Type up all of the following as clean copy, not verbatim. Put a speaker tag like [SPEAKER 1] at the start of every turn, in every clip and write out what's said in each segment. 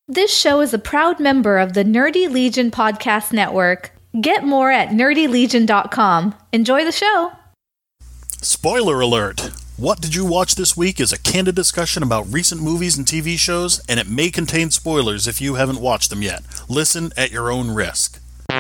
[SPEAKER 1] This show is a proud member of the Nerdy Legion Podcast Network. Get more at nerdylegion.com. Enjoy the show.
[SPEAKER 2] Spoiler alert! What Did You Watch This Week is a candid discussion about recent movies and TV shows, and it may contain spoilers if you haven't watched them yet. Listen at your own risk.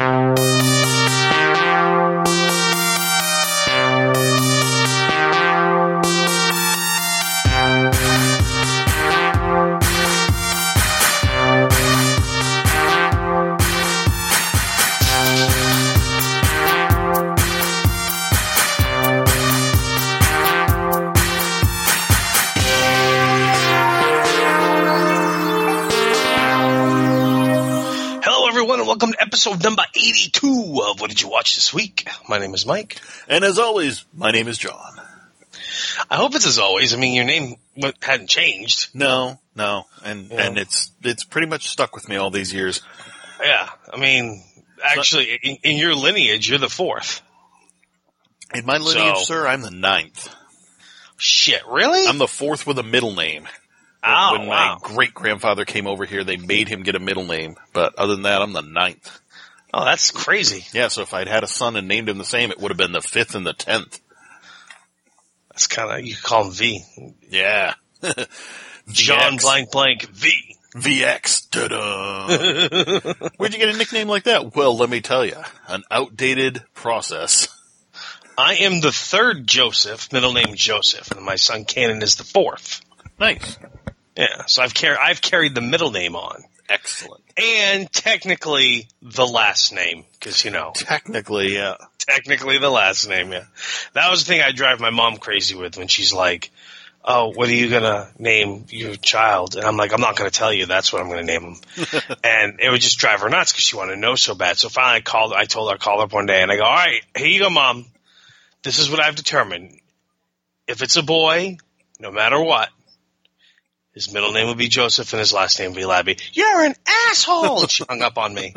[SPEAKER 3] Welcome to episode number 82 of What Did You Watch This Week? My name is Mike.
[SPEAKER 2] And as always, my name is John.
[SPEAKER 3] I hope it's as always. I mean, your name hadn't changed.
[SPEAKER 2] No. And it's pretty much stuck with me all these years.
[SPEAKER 3] Yeah. I mean, actually, in your lineage, you're the fourth.
[SPEAKER 2] In my lineage, sir, I'm the ninth.
[SPEAKER 3] Shit, really?
[SPEAKER 2] I'm the fourth with a middle name. When my great-grandfather came over here, they made him get a middle name. But other than that, I'm the ninth.
[SPEAKER 3] Oh, that's crazy.
[SPEAKER 2] Yeah, so if I'd had a son and named him the same, it would have been the fifth and the 10th.
[SPEAKER 3] That's kind of, you call him V.
[SPEAKER 2] Yeah.
[SPEAKER 3] John blank V.
[SPEAKER 2] VX. Ta-da. Where'd you get a nickname like that? Well, let me tell you. An outdated process.
[SPEAKER 3] I am the third Joseph, middle name Joseph, and my son Cannon is the fourth.
[SPEAKER 2] Nice.
[SPEAKER 3] Yeah, so I've carried the middle name on.
[SPEAKER 2] Excellent.
[SPEAKER 3] And technically the last name, because, you know.
[SPEAKER 2] Technically, yeah.
[SPEAKER 3] Technically the last name, yeah. That was the thing I drive my mom crazy with when she's like, oh, what are you going to name your child? And I'm like, I'm not going to tell you. That's what I'm going to name him. And it would just drive her nuts because she wanted to know so bad. So finally I told her, call up one day, and I go, all right, here you go, Mom. This is what I've determined. If it's a boy, no matter what, his middle name would be Joseph and his last name would be Labby. You're an asshole! And she hung up on me.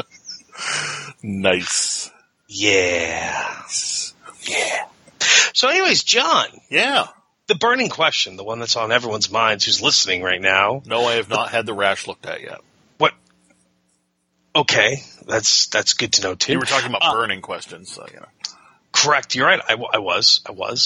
[SPEAKER 2] Nice.
[SPEAKER 3] Yeah. Yeah. So anyways, John.
[SPEAKER 2] Yeah.
[SPEAKER 3] The burning question, the one that's on everyone's minds who's listening right now.
[SPEAKER 2] No, I have not had the rash looked at yet.
[SPEAKER 3] What? Okay. That's good to know, too.
[SPEAKER 2] You were talking about burning questions, so, you know.
[SPEAKER 3] Correct. You're right. I was.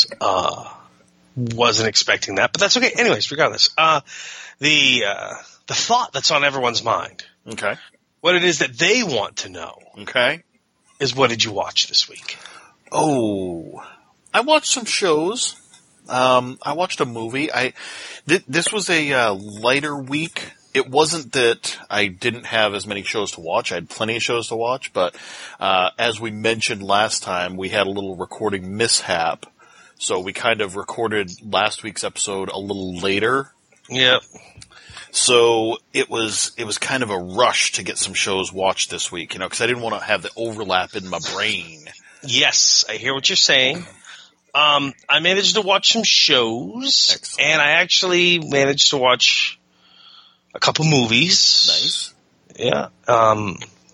[SPEAKER 3] Wasn't expecting that, but that's okay. Anyways, regardless, the thought that's on everyone's mind,
[SPEAKER 2] okay,
[SPEAKER 3] what it is that they want to know,
[SPEAKER 2] okay,
[SPEAKER 3] is what did you watch this week?
[SPEAKER 2] Oh, I watched some shows. I watched a movie. This was a lighter week. It wasn't that I didn't have as many shows to watch. I had plenty of shows to watch, but as we mentioned last time, we had a little recording mishap. So we kind of recorded last week's episode a little later.
[SPEAKER 3] Yep.
[SPEAKER 2] So it was kind of a rush to get some shows watched this week, you know, because I didn't want to have the overlap in my brain.
[SPEAKER 3] Yes, I hear what you're saying. I managed to watch some shows. Excellent. And I actually managed to watch a couple movies.
[SPEAKER 2] Nice.
[SPEAKER 3] Yeah.
[SPEAKER 2] I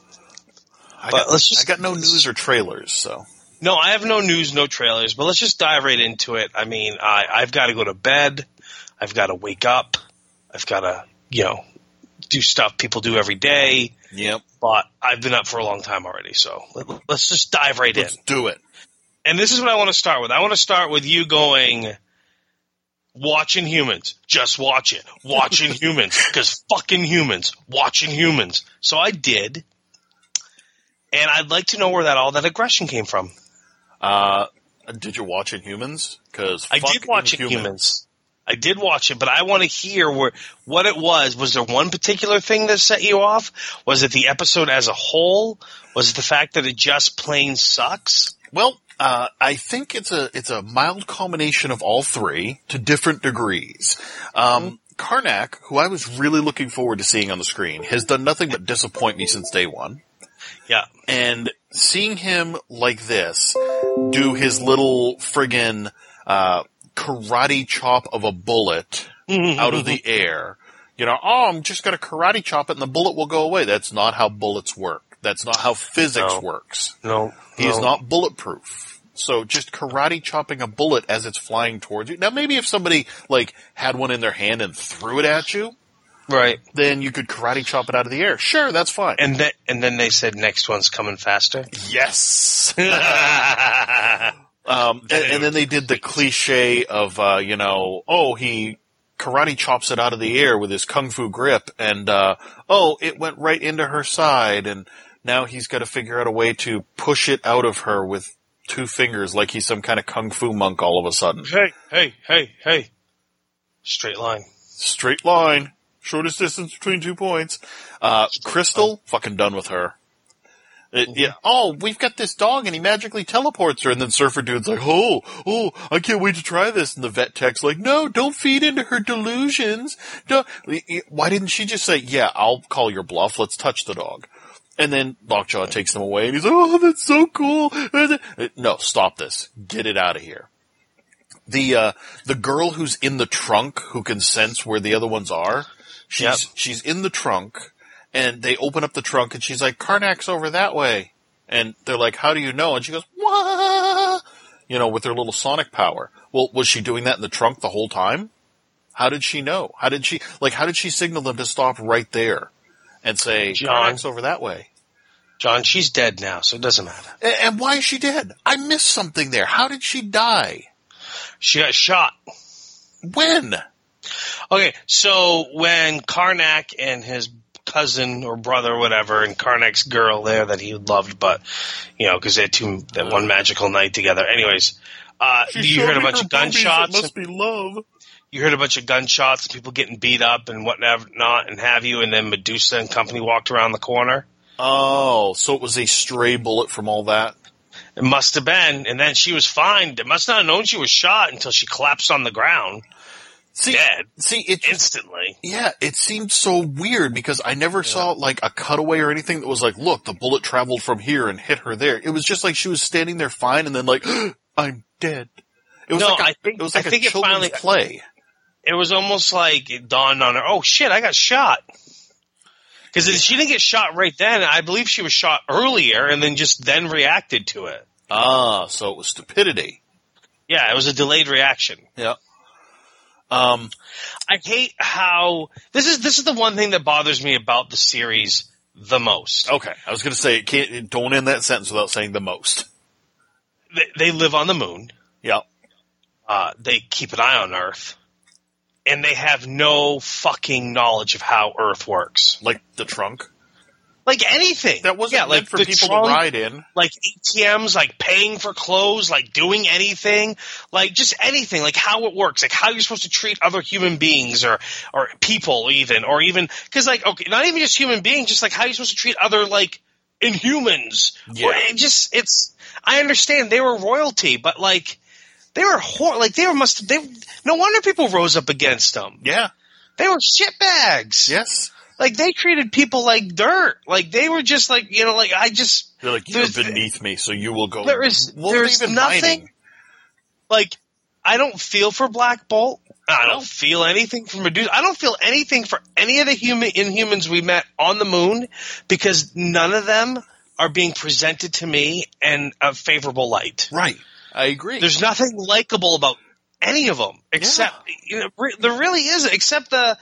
[SPEAKER 2] got no news or trailers, so.
[SPEAKER 3] No, I have no news, no trailers, but let's just dive right into it. I mean, I've got to go to bed. I've got to wake up. I've got to, do stuff people do every day.
[SPEAKER 2] Yep.
[SPEAKER 3] But I've been up for a long time already, so let's just dive right in.
[SPEAKER 2] Let's do it.
[SPEAKER 3] And this is what I want to start with. I want to start with you going, watching humans. Just watch it. Watching humans. Because fucking humans. Watching humans. So I did. And I'd like to know where all that aggression came from.
[SPEAKER 2] Did you watch Inhumans? Because
[SPEAKER 3] I did watch Inhumans. I did watch it, but I want to hear what it was. Was there one particular thing that set you off? Was it the episode as a whole? Was it the fact that it just plain sucks?
[SPEAKER 2] Well, I think it's a mild combination of all three to different degrees. Karnak, who I was really looking forward to seeing on the screen, has done nothing but disappoint me since day one.
[SPEAKER 3] Yeah.
[SPEAKER 2] And seeing him like this do his little friggin' karate chop of a bullet out of the air, I'm just going to karate chop it and the bullet will go away. That's not how bullets work. That's not how physics works.
[SPEAKER 3] No.
[SPEAKER 2] He is not bulletproof. So just karate chopping a bullet as it's flying towards you. Now maybe if somebody had one in their hand and threw it at you,
[SPEAKER 3] Right.
[SPEAKER 2] then you could karate chop it out of the air. Sure, that's fine.
[SPEAKER 3] And then they said next one's coming faster.
[SPEAKER 2] Yes. And then they did the cliche of, he karate chops it out of the air with his kung fu grip, and, it went right into her side, and now he's got to figure out a way to push it out of her with 2 fingers like he's some kind of kung fu monk all of a sudden.
[SPEAKER 3] Hey. Straight line.
[SPEAKER 2] Straight line. Shortest distance between 2 points. Crystal, fucking done with her. Yeah. Oh, we've got this dog and he magically teleports her. And then Surfer Dude's like, oh, I can't wait to try this. And the vet tech's like, no, don't feed into her delusions. Why didn't she just say, yeah, I'll call your bluff. Let's touch the dog. And then Lockjaw takes them away and he's like, oh, that's so cool. No, stop this. Get it out of here. The girl who's in the trunk who can sense where the other ones are, she's in the trunk. And they open up the trunk, and she's like, Karnak's over that way. And they're like, how do you know? And she goes, wah! With her little sonic power. Well, was she doing that in the trunk the whole time? How did she know? How did she signal them to stop right there and say, Karnak's over that way?
[SPEAKER 3] John, she's dead now, so it doesn't matter.
[SPEAKER 2] And why is she dead? I missed something there. How did she die?
[SPEAKER 3] She got shot.
[SPEAKER 2] When?
[SPEAKER 3] Okay, so when Karnak and his cousin or brother or whatever, and Karnak's girl there that he loved, but, because they had that one magical night together. Anyways, you heard a bunch of gunshots.
[SPEAKER 2] It must be love.
[SPEAKER 3] You heard a bunch of gunshots, people getting beat up and whatnot and have you, and then Medusa and company walked around the corner.
[SPEAKER 2] Oh, so it was a stray bullet from all that?
[SPEAKER 3] It must have been, and then she was fine. They must not have known she was shot until she collapsed on the ground. Dead. Instantly.
[SPEAKER 2] Yeah, it seemed so weird because I never saw like a cutaway or anything that was like, look, the bullet traveled from here and hit her there. It was just like she was standing there fine and then like, I'm dead. It was a children's play.
[SPEAKER 3] It was almost like it dawned on her, oh shit, I got shot. Because she didn't get shot right then. I believe she was shot earlier and then reacted to it.
[SPEAKER 2] Ah, so it was stupidity.
[SPEAKER 3] Yeah, it was a delayed reaction.
[SPEAKER 2] Yeah.
[SPEAKER 3] I hate how this is the one thing that bothers me about the series the most.
[SPEAKER 2] Okay, I was going to say don't end that sentence without saying the most.
[SPEAKER 3] They live on the moon.
[SPEAKER 2] Yeah.
[SPEAKER 3] They keep an eye on Earth, and they have no fucking knowledge of how Earth works.
[SPEAKER 2] Like the trunk.
[SPEAKER 3] Like anything.
[SPEAKER 2] That wasn't meant for people to ride in.
[SPEAKER 3] Like ATMs, like paying for clothes, like doing anything, like just anything, like how it works, like how you're supposed to treat other human beings or people even, cause like, okay, not even just human beings, just like how you're supposed to treat other like Inhumans.
[SPEAKER 2] Yeah.
[SPEAKER 3] I understand they were royalty, but like they were no wonder people rose up against them.
[SPEAKER 2] Yeah.
[SPEAKER 3] They were shitbags.
[SPEAKER 2] Yes.
[SPEAKER 3] Like, they treated people like dirt. Like, they were just like,
[SPEAKER 2] They're like, you're beneath me, so you will go.
[SPEAKER 3] There's nothing. Like, I don't feel for Black Bolt. I don't feel anything for Medusa. I don't feel anything for any of the Inhumans we met on the moon because none of them are being presented to me in a favorable light.
[SPEAKER 2] Right. I agree.
[SPEAKER 3] There's nothing likable about any of them except, there really isn't, except the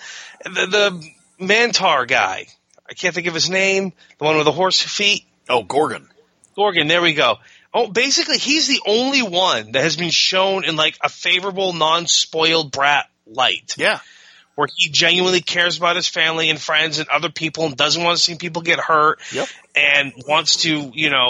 [SPEAKER 3] Mantar guy. I can't think of his name. The one with the horse feet.
[SPEAKER 2] Oh, Gorgon.
[SPEAKER 3] Gorgon, there we go. Oh, basically, he's the only one that has been shown in like a favorable, non-spoiled brat light.
[SPEAKER 2] Yeah.
[SPEAKER 3] Where he genuinely cares about his family and friends and other people and doesn't want to see people get hurt.
[SPEAKER 2] Yep.
[SPEAKER 3] And wants to,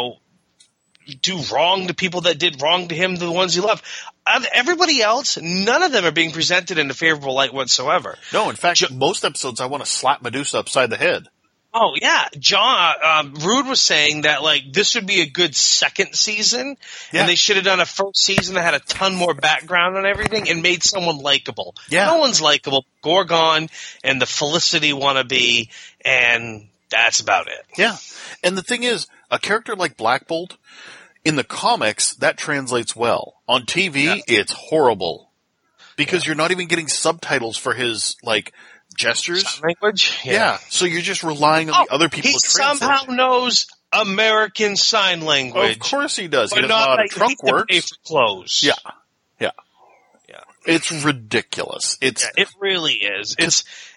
[SPEAKER 3] do wrong to people that did wrong to him, the ones he loved. Everybody else, none of them are being presented in a favorable light whatsoever.
[SPEAKER 2] No, in fact, most episodes I want to slap Medusa upside the head.
[SPEAKER 3] Oh, yeah. John, Rude was saying that, like, this would be a good second season, and they should have done a first season that had a ton more background on everything and made someone likable.
[SPEAKER 2] Yeah.
[SPEAKER 3] No one's likable. Gorgon and the Felicity wannabe, and that's about it.
[SPEAKER 2] Yeah. And the thing is, a character like Black Bolt, in the comics, that translates well. On TV, it's horrible. Because you're not even getting subtitles for his, like, gestures.
[SPEAKER 3] Sign language?
[SPEAKER 2] Yeah. So you're just relying on the other people to translate.
[SPEAKER 3] He somehow knows American Sign Language.
[SPEAKER 2] Of course he does.
[SPEAKER 3] But
[SPEAKER 2] he doesn't know how the trunk works.
[SPEAKER 3] Pay for clothes.
[SPEAKER 2] Yeah. It's ridiculous.
[SPEAKER 3] It really is.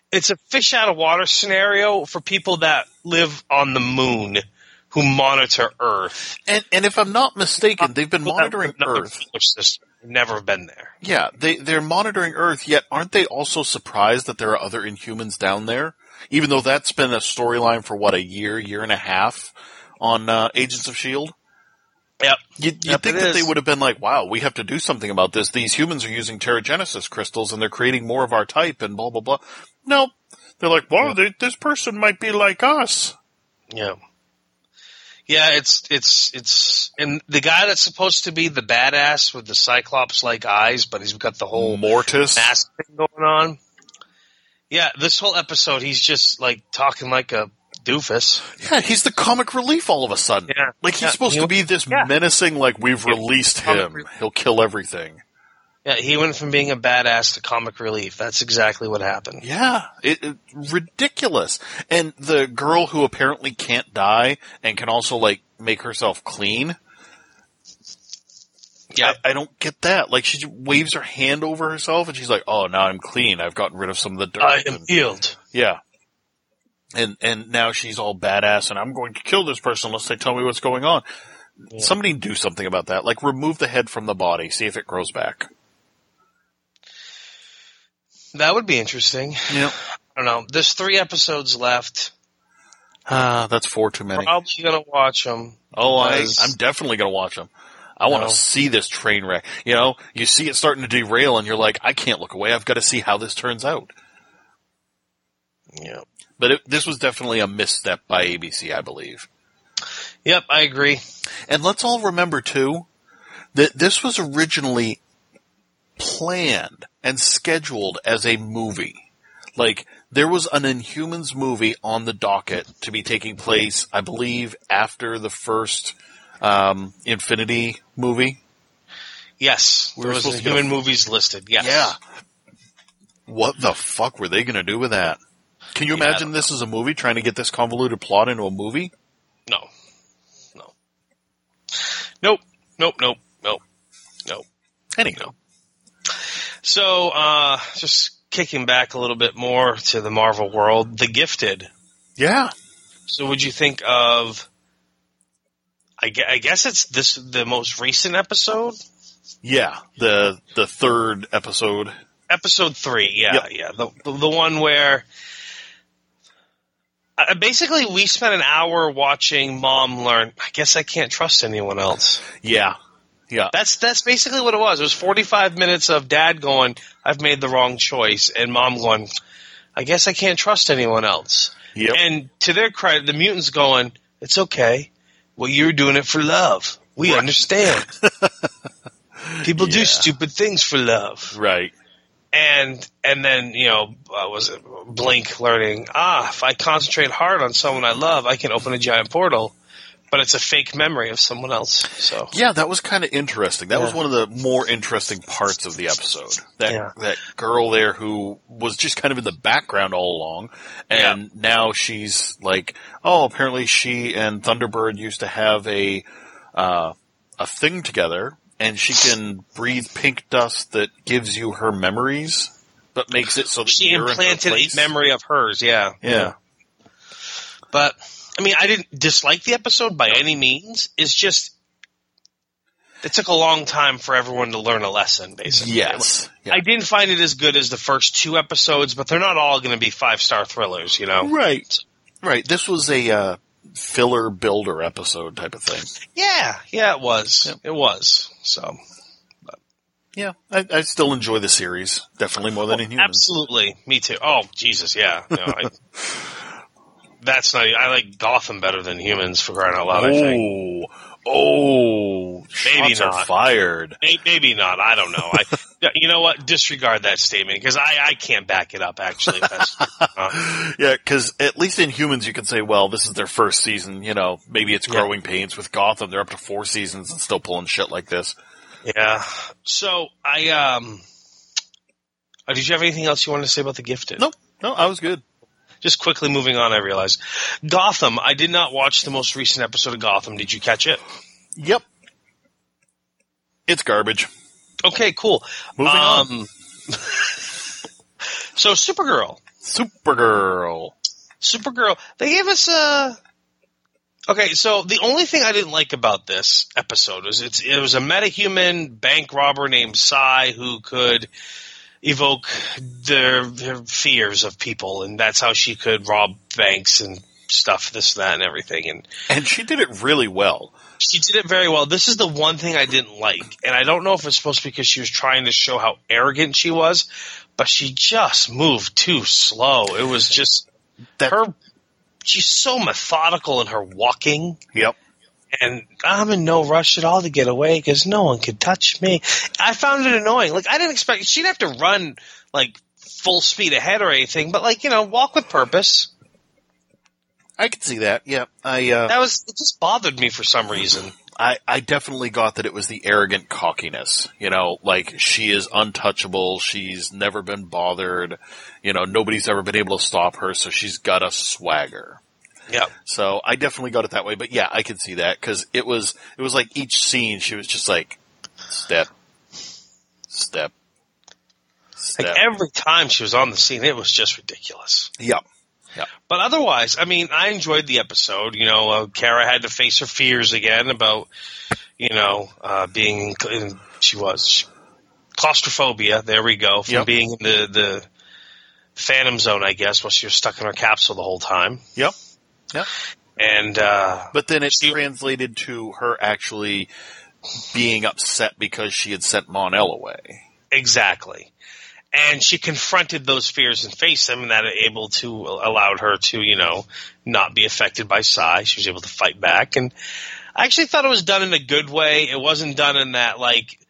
[SPEAKER 3] it's a fish out of water scenario for people that live on the moon who monitor Earth.
[SPEAKER 2] And if I'm not mistaken, they've been monitoring Earth.
[SPEAKER 3] Never been there.
[SPEAKER 2] Yeah, they're monitoring Earth, yet aren't they also surprised that there are other Inhumans down there? Even though that's been a storyline for, a year and a half on Agents of S.H.I.E.L.D.?
[SPEAKER 3] Yep.
[SPEAKER 2] You'd think that they would have been like, wow, we have to do something about this. These humans are using Terrigenesis crystals and they're creating more of our type and blah, blah, blah. No. They're like, well, this person might be like us.
[SPEAKER 3] Yeah. Yeah, it's, and the guy that's supposed to be the badass with the Cyclops-like eyes, but he's got the whole
[SPEAKER 2] Mortis
[SPEAKER 3] mask thing going on. Yeah, this whole episode, he's just talking like a doofus.
[SPEAKER 2] Yeah, he's the comic relief all of a sudden.
[SPEAKER 3] Yeah.
[SPEAKER 2] He's supposed to be this menacing, we've released him. He'll kill everything.
[SPEAKER 3] Yeah, he went from being a badass to comic relief. That's exactly what happened.
[SPEAKER 2] Yeah, ridiculous. And the girl who apparently can't die and can also, make herself clean.
[SPEAKER 3] Yeah.
[SPEAKER 2] I don't get that. She waves her hand over herself and she's like, oh, now I'm clean. I've gotten rid of some of the dirt.
[SPEAKER 3] I am healed.
[SPEAKER 2] Yeah. And now she's all badass and I'm going to kill this person unless they tell me what's going on. Yeah. Somebody do something about that. Remove the head from the body. See if it grows back.
[SPEAKER 3] That would be interesting.
[SPEAKER 2] Yeah.
[SPEAKER 3] I don't know. There's 3 episodes left.
[SPEAKER 2] That's 4 too many.
[SPEAKER 3] Probably going to watch them.
[SPEAKER 2] Oh, I'm definitely going to watch them. I want to see this train wreck. You see it starting to derail and you're like, I can't look away. I've got to see how this turns out.
[SPEAKER 3] Yeah.
[SPEAKER 2] But this was definitely a misstep by ABC, I believe.
[SPEAKER 3] Yep, I agree.
[SPEAKER 2] And let's all remember, too, that this was originally planned and scheduled as a movie. There was an Inhumans movie on the docket to be taking place, I believe, after the first Infinity movie.
[SPEAKER 3] Yes, there was Inhuman movies listed, yes.
[SPEAKER 2] Yeah. What the fuck were they going to do with that? Can you imagine this as a movie, trying to get this convoluted plot into a movie?
[SPEAKER 3] No. Nope.
[SPEAKER 2] Anyhow.
[SPEAKER 3] So, just kicking back a little bit more to the Marvel world, The Gifted.
[SPEAKER 2] Yeah.
[SPEAKER 3] So would you think of, I guess it's the most recent episode?
[SPEAKER 2] Yeah, the third episode.
[SPEAKER 3] Episode 3, yeah,
[SPEAKER 2] yep.
[SPEAKER 3] Yeah. The one where basically we spent an hour watching Mom learn, I guess I can't trust anyone else.
[SPEAKER 2] Yeah. Yeah.
[SPEAKER 3] That's basically what it was. It was 45 minutes of Dad going, I've made the wrong choice, and Mom going, I guess I can't trust anyone else.
[SPEAKER 2] Yep.
[SPEAKER 3] And to their credit, the mutants going, it's okay. Well, you're doing it for love. We understand. People do stupid things for love.
[SPEAKER 2] Right.
[SPEAKER 3] And then, was it Blink learning, if I concentrate hard on someone I love, I can open a giant portal. But it's a fake memory of someone else. So
[SPEAKER 2] yeah, that was kind of interesting. That was one of the more interesting parts of the episode. That girl there who was just kind of in the background all along, and now she's like, oh, apparently she and Thunderbird used to have a thing together, and she can breathe pink dust that gives you her memories, but makes it so that
[SPEAKER 3] she implanted a memory of hers. Yeah. But I mean, I didn't dislike the episode by any means. It's just, it took a long time for everyone to learn a lesson, basically.
[SPEAKER 2] Yes. Yeah.
[SPEAKER 3] I didn't find it as good as the first 2 episodes, but they're not all going to be 5-star thrillers,
[SPEAKER 2] Right. Right. This was a filler builder episode type of thing.
[SPEAKER 3] Yeah, it was. Yep. It was. So. But.
[SPEAKER 2] Yeah, I still enjoy the series. Definitely more than Inhumans.
[SPEAKER 3] Absolutely. Me too. Oh, Jesus, yeah. I like Gotham better than Humans, for crying out loud, I think.
[SPEAKER 2] Maybe not. Fired.
[SPEAKER 3] Maybe not. I don't know. You know what? Disregard that statement, because I can't back it up, actually.
[SPEAKER 2] Yeah, because at least in Humans you can say, well, this is their first season, maybe it's growing pains. With Gotham, they're up to 4 seasons and still pulling shit like this.
[SPEAKER 3] Yeah. So, did you have anything else you wanted to say about The Gifted?
[SPEAKER 2] No, I was good.
[SPEAKER 3] Just quickly moving on, I realized. Gotham. I did not watch the most recent episode of Gotham. Did you catch it?
[SPEAKER 2] Yep. It's garbage.
[SPEAKER 3] Okay, cool.
[SPEAKER 2] Moving on.
[SPEAKER 3] So, Supergirl.
[SPEAKER 2] Supergirl.
[SPEAKER 3] They gave us a... Okay, so the only thing I didn't like about this episode was it was a metahuman bank robber named Psy who could evoke their fears of people, and that's how she could rob banks and stuff, this, that, and everything.
[SPEAKER 2] And she did it really well.
[SPEAKER 3] She did it very well. This is the one thing I didn't like, and I don't know if it's supposed to be because she was trying to show how arrogant she was, but she just moved too slow. It was just she's so methodical in her walking.
[SPEAKER 2] Yep.
[SPEAKER 3] And I'm in no rush at all to get away because no one could touch me. I found it annoying. Like, I didn't expect she'd have to run like full speed ahead or anything, but like, walk with purpose.
[SPEAKER 2] I could see that. Yeah.
[SPEAKER 3] It just bothered me for some reason.
[SPEAKER 2] I definitely got that it was the arrogant cockiness. Like, she is untouchable. She's never been bothered. Nobody's ever been able to stop her, so she's got a swagger.
[SPEAKER 3] Yeah.
[SPEAKER 2] So I definitely got it that way. But yeah, I could see that because it was like each scene she was just like, step, step, step.
[SPEAKER 3] Like every time she was on the scene, it was just ridiculous.
[SPEAKER 2] Yep. Yeah.
[SPEAKER 3] But otherwise, I mean, I enjoyed the episode. Kara had to face her fears again about, being claustrophobia. There we go. From being in the Phantom Zone, I guess, while she was stuck in her capsule the whole time.
[SPEAKER 2] Yep. Yep.
[SPEAKER 3] And,
[SPEAKER 2] but then it translated to her actually being upset because she had sent Mon-El away.
[SPEAKER 3] Exactly. And she confronted those fears and faced them, and that allowed her to, not be affected by Psy. She was able to fight back. And I actually thought it was done in a good way. It wasn't done in that,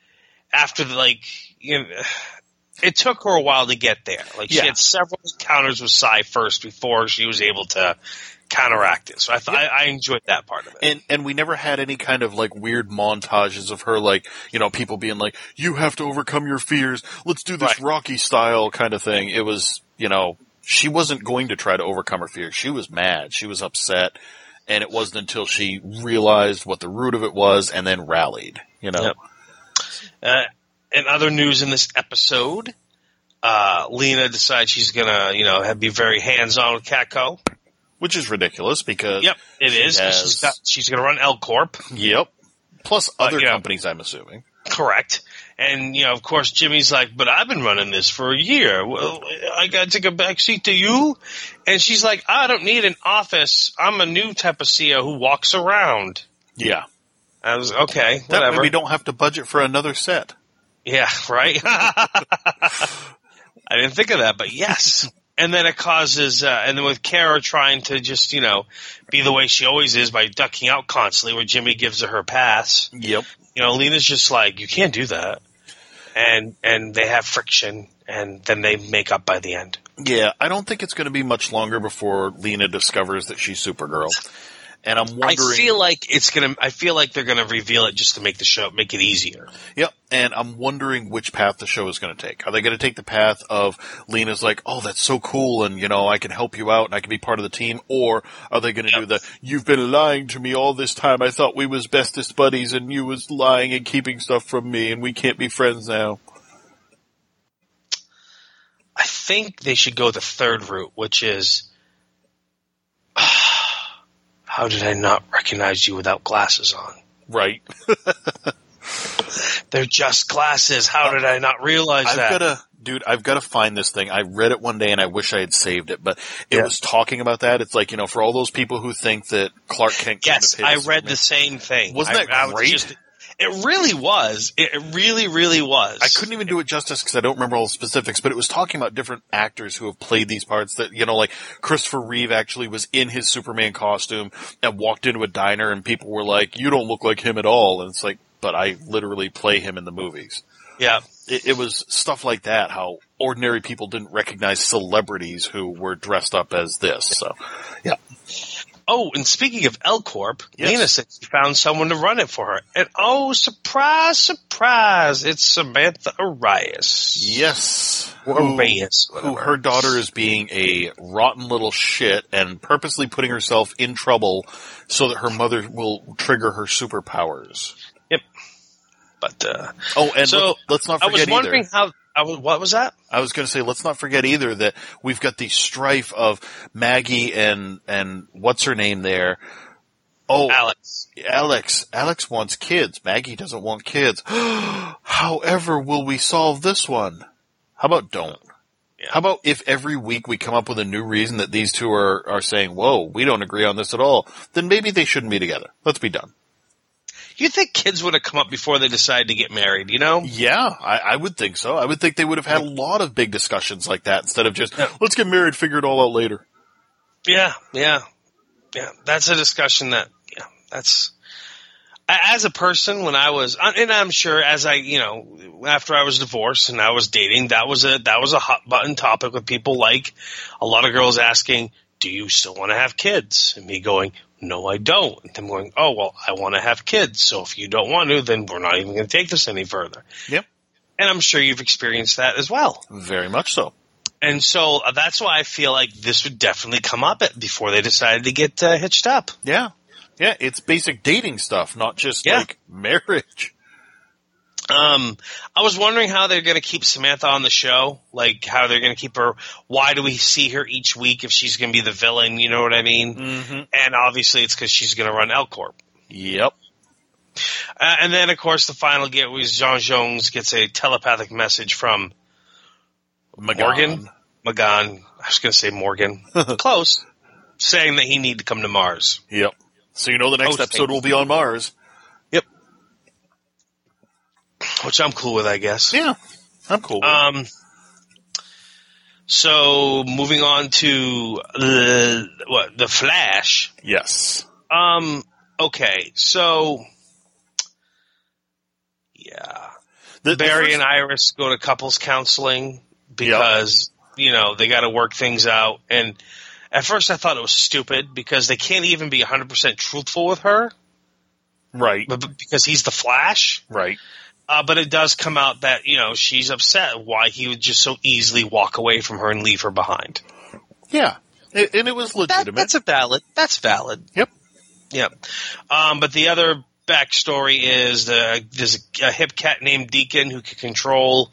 [SPEAKER 3] it took her a while to get there. She had several encounters with Psy first before she was able to counteract it. So I enjoyed that part of it.
[SPEAKER 2] And we never had any kind of weird montages of her people being like, you have to overcome your fears. Let's do this Rocky style kind of thing. It was, she wasn't going to try to overcome her fears. She was mad. She was upset. And it wasn't until she realized what the root of it was and then rallied,
[SPEAKER 3] Yep. And other news in this episode, Lena decides she's gonna, be very hands-on with Catco.
[SPEAKER 2] Which is ridiculous because...
[SPEAKER 3] Yep, it is. She's going to run L Corp.
[SPEAKER 2] Yep. Plus other companies, I'm assuming.
[SPEAKER 3] Correct. And, of course, Jimmy's like, but I've been running this for a year. Well, I got to take a back seat to you? And she's like, I don't need an office. I'm a new type of CEO who walks around.
[SPEAKER 2] Yeah.
[SPEAKER 3] I was, okay,
[SPEAKER 2] that
[SPEAKER 3] whatever.
[SPEAKER 2] Way we don't have to budget for another set.
[SPEAKER 3] Yeah, right? I didn't think of that, but yes. And then it causes, and then with Kara trying to just, be the way she always is by ducking out constantly where Jimmy gives her pass.
[SPEAKER 2] Yep.
[SPEAKER 3] Lena's just like, you can't do that. And they have friction, and then they make up by the end.
[SPEAKER 2] Yeah, I don't think it's going to be much longer before Lena discovers that she's Supergirl. And I'm wondering.
[SPEAKER 3] I feel like they're gonna reveal it just to make it easier.
[SPEAKER 2] Yep. And I'm wondering which path the show is gonna take. Are they gonna take the path of Lena's like, oh, that's so cool and, I can help you out and I can be part of the team? Or are they gonna do you've been lying to me all this time. I thought we was bestest buddies and you was lying and keeping stuff from me and we can't be friends now?
[SPEAKER 3] I think they should go the third route, which is, how did I not recognize you without glasses on?
[SPEAKER 2] Right.
[SPEAKER 3] They're just glasses. How did I not realize that?
[SPEAKER 2] I've got to find this thing. I read it one day and I wish I had saved it, but it was talking about that. It's like, for all those people who think that Clark Kent
[SPEAKER 3] Yes, I read the same thing.
[SPEAKER 2] Wasn't that great?
[SPEAKER 3] It really was. It really, really was.
[SPEAKER 2] I couldn't even do it justice because I don't remember all the specifics, but it was talking about different actors who have played these parts that, like Christopher Reeve actually was in his Superman costume and walked into a diner and people were like, you don't look like him at all. And it's like, but I literally play him in the movies.
[SPEAKER 3] Yeah.
[SPEAKER 2] It was stuff like that, how ordinary people didn't recognize celebrities who were dressed up as this. So, yeah.
[SPEAKER 3] Oh, and speaking of L Corp, Lena said she found someone to run it for her. And oh, surprise, surprise, it's Samantha Arias.
[SPEAKER 2] Yes.
[SPEAKER 3] Arias.
[SPEAKER 2] Who her daughter is being a rotten little shit and purposely putting herself in trouble so that her mother will trigger her superpowers.
[SPEAKER 3] Yep. But,
[SPEAKER 2] and so let's not forget
[SPEAKER 3] I was wondering
[SPEAKER 2] either.
[SPEAKER 3] What was that?
[SPEAKER 2] I was going to say, let's not forget either that we've got the strife of Maggie and what's her name there? Oh,
[SPEAKER 3] Alex.
[SPEAKER 2] Alex wants kids. Maggie doesn't want kids. However, will we solve this one? How about don't?
[SPEAKER 3] Yeah.
[SPEAKER 2] How about if every week we come up with a new reason that these two are saying, whoa, we don't agree on this at all, then maybe they shouldn't be together. Let's be done.
[SPEAKER 3] You'd think kids would have come up before they decided to get married, you know?
[SPEAKER 2] Yeah, I would think so. I would think they would have had a lot of big discussions like that instead of just, let's get married, figure it all out later.
[SPEAKER 3] Yeah. That's a discussion that's, as a person when I was, and I'm sure as after I was divorced and I was dating, that was a hot button topic with people like a lot of girls asking, do you still want to have kids? And me going, no, I don't. And them going, oh, well, I want to have kids. So if you don't want to, then we're not even going to take this any further.
[SPEAKER 2] Yep.
[SPEAKER 3] And I'm sure you've experienced that as well.
[SPEAKER 2] Very much so.
[SPEAKER 3] And so that's why I feel like this would definitely come up before they decided to get hitched up.
[SPEAKER 2] Yeah. Yeah, it's basic dating stuff, not just like marriage.
[SPEAKER 3] I was wondering how they're going to keep Samantha on the show, like how they're going to keep her. Why do we see her each week if she's going to be the villain? You know what I mean?
[SPEAKER 2] Mm-hmm.
[SPEAKER 3] And obviously it's because she's going to run L Corp.
[SPEAKER 2] Yep.
[SPEAKER 3] And then, of course, the final get was John Jones gets a telepathic message from Morgan. I was going to say Morgan. Close. Saying that he need to come to Mars.
[SPEAKER 2] Yep. So you know the next episode will be on Mars.
[SPEAKER 3] Yep. Which I'm cool with, I guess.
[SPEAKER 2] Yeah, I'm cool with it.
[SPEAKER 3] So moving on to the Flash.
[SPEAKER 2] Yes.
[SPEAKER 3] Okay, so yeah. Barry and Iris go to couples counseling because, they got to work things out. And at first I thought it was stupid because they can't even be 100% truthful with her.
[SPEAKER 2] Right.
[SPEAKER 3] But because he's the Flash.
[SPEAKER 2] Right.
[SPEAKER 3] But it does come out that, she's upset why he would just so easily walk away from her and leave her behind.
[SPEAKER 2] Yeah. And it was legitimate.
[SPEAKER 3] That's valid.
[SPEAKER 2] Yep.
[SPEAKER 3] Yep. But the other backstory is there's a hip cat named Deacon who can control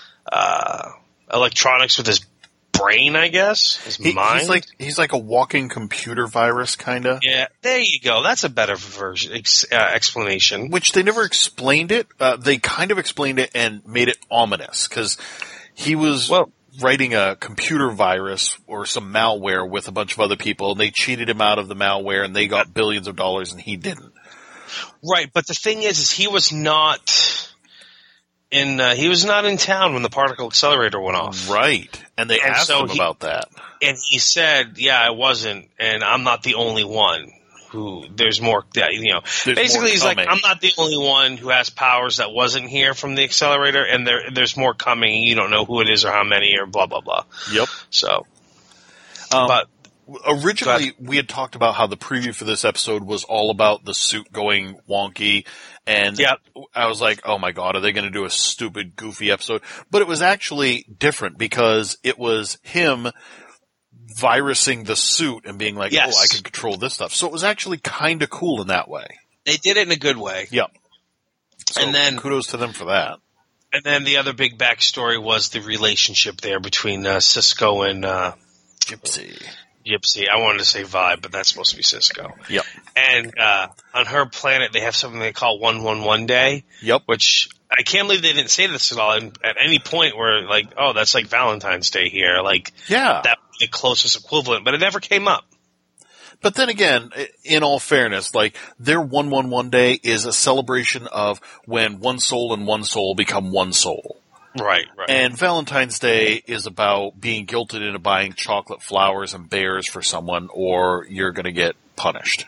[SPEAKER 3] electronics with his brain, I guess. His mind.
[SPEAKER 2] He's like a walking computer virus, kind of.
[SPEAKER 3] Yeah, there you go. That's a better explanation.
[SPEAKER 2] Which they never explained it. They kind of explained it and made it ominous because he was writing a computer virus or some malware with a bunch of other people, and they cheated him out of the malware, and they got billions of dollars, and he didn't.
[SPEAKER 3] Right, but the thing is he was not in town when the particle accelerator went off.
[SPEAKER 2] Right, and they asked him about that,
[SPEAKER 3] and he said, "Yeah, I wasn't, and I'm not the only one." There's more, basically he's like, I'm not the only one who has powers that wasn't here from the accelerator, and there's more coming. You don't know who it is or how many or blah, blah, blah.
[SPEAKER 2] Yep.
[SPEAKER 3] So,
[SPEAKER 2] but originally we had talked about how the preview for this episode was all about the suit going wonky, and I was like, oh my God, are they going to do a stupid, goofy episode? But it was actually different because it was him virusing the suit and being like, oh, I can control this stuff. So it was actually kind of cool in that way.
[SPEAKER 3] They did it in a good way.
[SPEAKER 2] Yep. So
[SPEAKER 3] and then
[SPEAKER 2] kudos to them for that.
[SPEAKER 3] And then the other big backstory was the relationship there between Cisco and
[SPEAKER 2] Gypsy.
[SPEAKER 3] I wanted to say Vibe, but that's supposed to be Cisco.
[SPEAKER 2] Yep.
[SPEAKER 3] And on her planet, they have something they call 111 Day.
[SPEAKER 2] Yep.
[SPEAKER 3] Which I can't believe they didn't say this at all. And at any point where like, oh, that's like Valentine's Day here. Like, that would be the closest equivalent, but it never came up.
[SPEAKER 2] But then again, in all fairness, like their 111 Day is a celebration of when one soul and one soul become one soul.
[SPEAKER 3] Right.
[SPEAKER 2] And Valentine's Day is about being guilted into buying chocolate flowers and bears for someone, or you're going to get punished.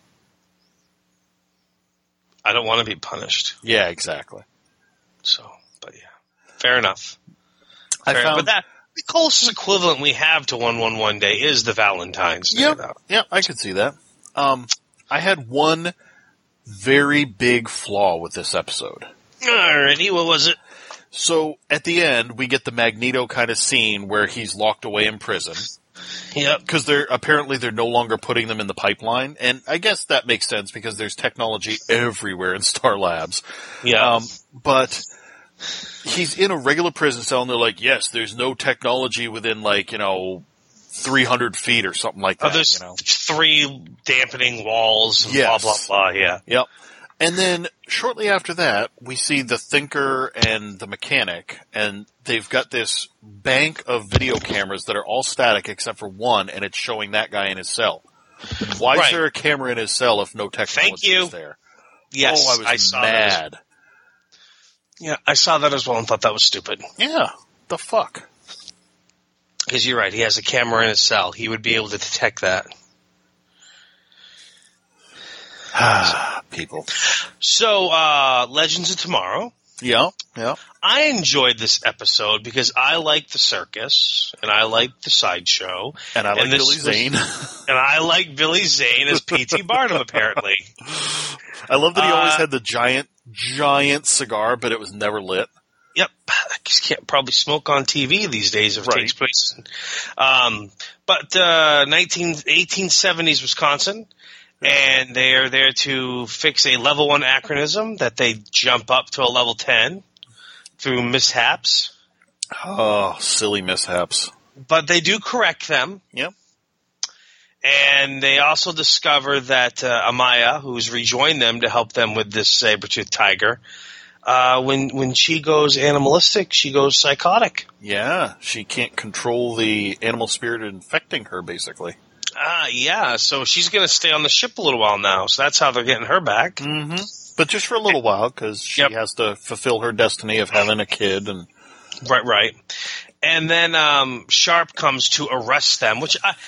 [SPEAKER 3] I don't want to be punished.
[SPEAKER 2] Yeah, exactly.
[SPEAKER 3] So, but yeah, fair enough.
[SPEAKER 2] But
[SPEAKER 3] the closest equivalent we have to 111 Day is the Valentine's Day.
[SPEAKER 2] Yeah, I could see that. I had one very big flaw with this episode.
[SPEAKER 3] Alrighty, what was it?
[SPEAKER 2] So, at the end, we get the Magneto kind of scene where he's locked away in prison.
[SPEAKER 3] Yep.
[SPEAKER 2] Because they're no longer putting them in the pipeline. And I guess that makes sense because there's technology everywhere in Star Labs.
[SPEAKER 3] Yeah.
[SPEAKER 2] But he's in a regular prison cell, and they're like, yes, there's no technology within, 300 feet or something like that.
[SPEAKER 3] There's 3 dampening walls and blah, blah, blah, yeah.
[SPEAKER 2] Yep. And then shortly after that, we see the Thinker and the Mechanic, and they've got this bank of video cameras that are all static except for one, and it's showing that guy in his cell. Why is there a camera in his cell if no technology is there?
[SPEAKER 3] Yes,
[SPEAKER 2] I was mad.
[SPEAKER 3] Yeah, I saw that as well and thought that was stupid.
[SPEAKER 2] Yeah, the fuck?
[SPEAKER 3] Because you're right, he has a camera in his cell. He would be able to detect that.
[SPEAKER 2] People.
[SPEAKER 3] So, Legends of Tomorrow.
[SPEAKER 2] Yeah.
[SPEAKER 3] I enjoyed this episode because I like the circus, and I like the sideshow.
[SPEAKER 2] And I like Billy Zane.
[SPEAKER 3] And I like Billy Zane as P.T. Barnum, apparently.
[SPEAKER 2] I love that he always had the giant cigar, but it was never lit.
[SPEAKER 3] Yep. I just can't probably smoke on TV these days if it takes place. But 1870s Wisconsin. And they are there to fix a level 1 anachronism that they jump up to a level 10 through mishaps.
[SPEAKER 2] Oh, silly mishaps.
[SPEAKER 3] But they do correct them.
[SPEAKER 2] Yep.
[SPEAKER 3] And they also discover that Amaya, who's rejoined them to help them with this saber-toothed tiger, when she goes animalistic, she goes psychotic.
[SPEAKER 2] Yeah, she can't control the animal spirit infecting her, basically.
[SPEAKER 3] Yeah, so she's going to stay on the ship a little while now, so that's how they're getting her back.
[SPEAKER 2] Mm-hmm. But just for a little while, because she has to fulfill her destiny of having a kid. And
[SPEAKER 3] Right. And then Sharp comes to arrest them, which, I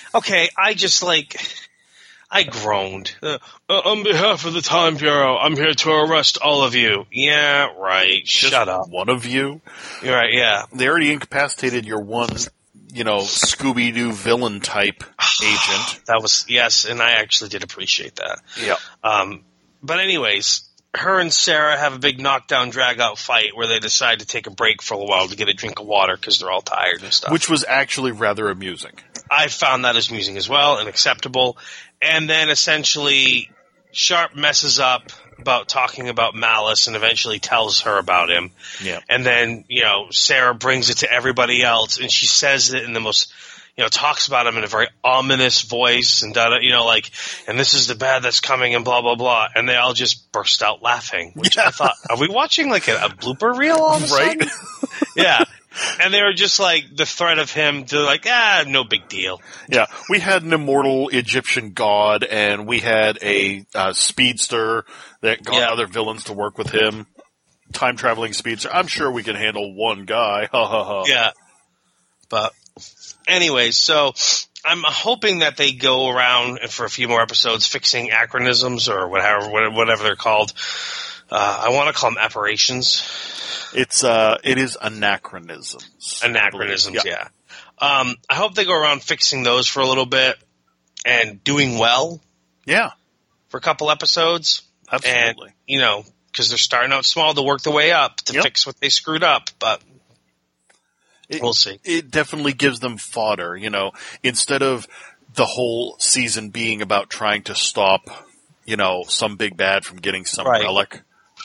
[SPEAKER 3] groaned. On behalf of the Time Bureau, I'm here to arrest all of you. Yeah, right, shut up.
[SPEAKER 2] One of you?
[SPEAKER 3] You're right, yeah.
[SPEAKER 2] They already incapacitated your one... Scooby-Doo villain type agent.
[SPEAKER 3] Yes, and I actually did appreciate that.
[SPEAKER 2] Yeah.
[SPEAKER 3] But anyways, her and Sarah have a big knockdown, drag-out fight where they decide to take a break for a while to get a drink of water because they're all tired and stuff.
[SPEAKER 2] Which was actually rather amusing.
[SPEAKER 3] I found that as amusing as well and acceptable. And then essentially, Sharp messes up about talking about Malice and eventually tells her about him.
[SPEAKER 2] Yeah.
[SPEAKER 3] And then, Sarah brings it to everybody else and she says it in the most, talks about him in a very ominous voice and, and this is the bad that's coming and blah, blah, blah. And they all just burst out laughing, which I thought, are we watching like a blooper reel all of a sudden? Yeah. And they were just like, the threat of him, they're like, no big deal.
[SPEAKER 2] Yeah, we had an immortal Egyptian god, and we had a speedster that got other villains to work with him. Time-traveling speedster. I'm sure we can handle one guy. Ha, ha, ha.
[SPEAKER 3] Yeah. But anyways, so I'm hoping that they go around for a few more episodes fixing acronyms or whatever they're called. I want to call them apparitions.
[SPEAKER 2] It is anachronisms.
[SPEAKER 3] Anachronisms, yeah. I hope they go around fixing those for a little bit and doing well.
[SPEAKER 2] Yeah.
[SPEAKER 3] For a couple episodes.
[SPEAKER 2] Absolutely.
[SPEAKER 3] And, because they're starting out small to work their way up to fix what they screwed up, but we'll see.
[SPEAKER 2] It definitely gives them fodder, instead of the whole season being about trying to stop, some big bad from getting some relic.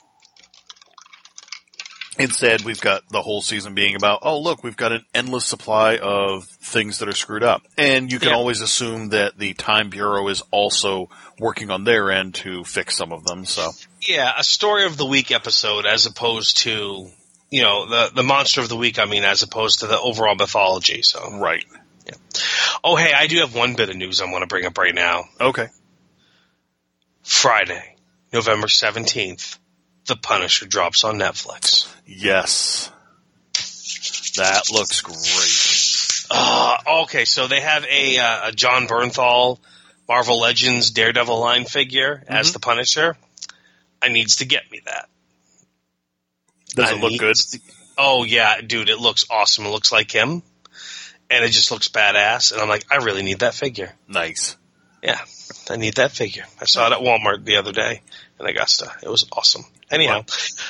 [SPEAKER 2] Instead, we've got the whole season being about, oh, look, we've got an endless supply of things that are screwed up. And you can always assume that the Time Bureau is also working on their end to fix some of them. So
[SPEAKER 3] yeah, a Story of the Week episode as opposed to, the Monster of the Week, as opposed to the overall mythology. So
[SPEAKER 2] right.
[SPEAKER 3] Yeah. Oh, hey, I do have one bit of news I want to bring up right now.
[SPEAKER 2] Okay.
[SPEAKER 3] Friday, November 17th. The Punisher drops on Netflix.
[SPEAKER 2] Yes. That looks great.
[SPEAKER 3] Okay, so they have a John Bernthal Marvel Legends Daredevil line figure as the Punisher. I needs to get me that.
[SPEAKER 2] Does it look good?
[SPEAKER 3] Oh, yeah, dude, it looks awesome. It looks like him, and it just looks badass. And I'm like, I really need that figure.
[SPEAKER 2] Nice.
[SPEAKER 3] Yeah, I need that figure. I saw it at Walmart the other day in Augusta. It was awesome. Anyhow,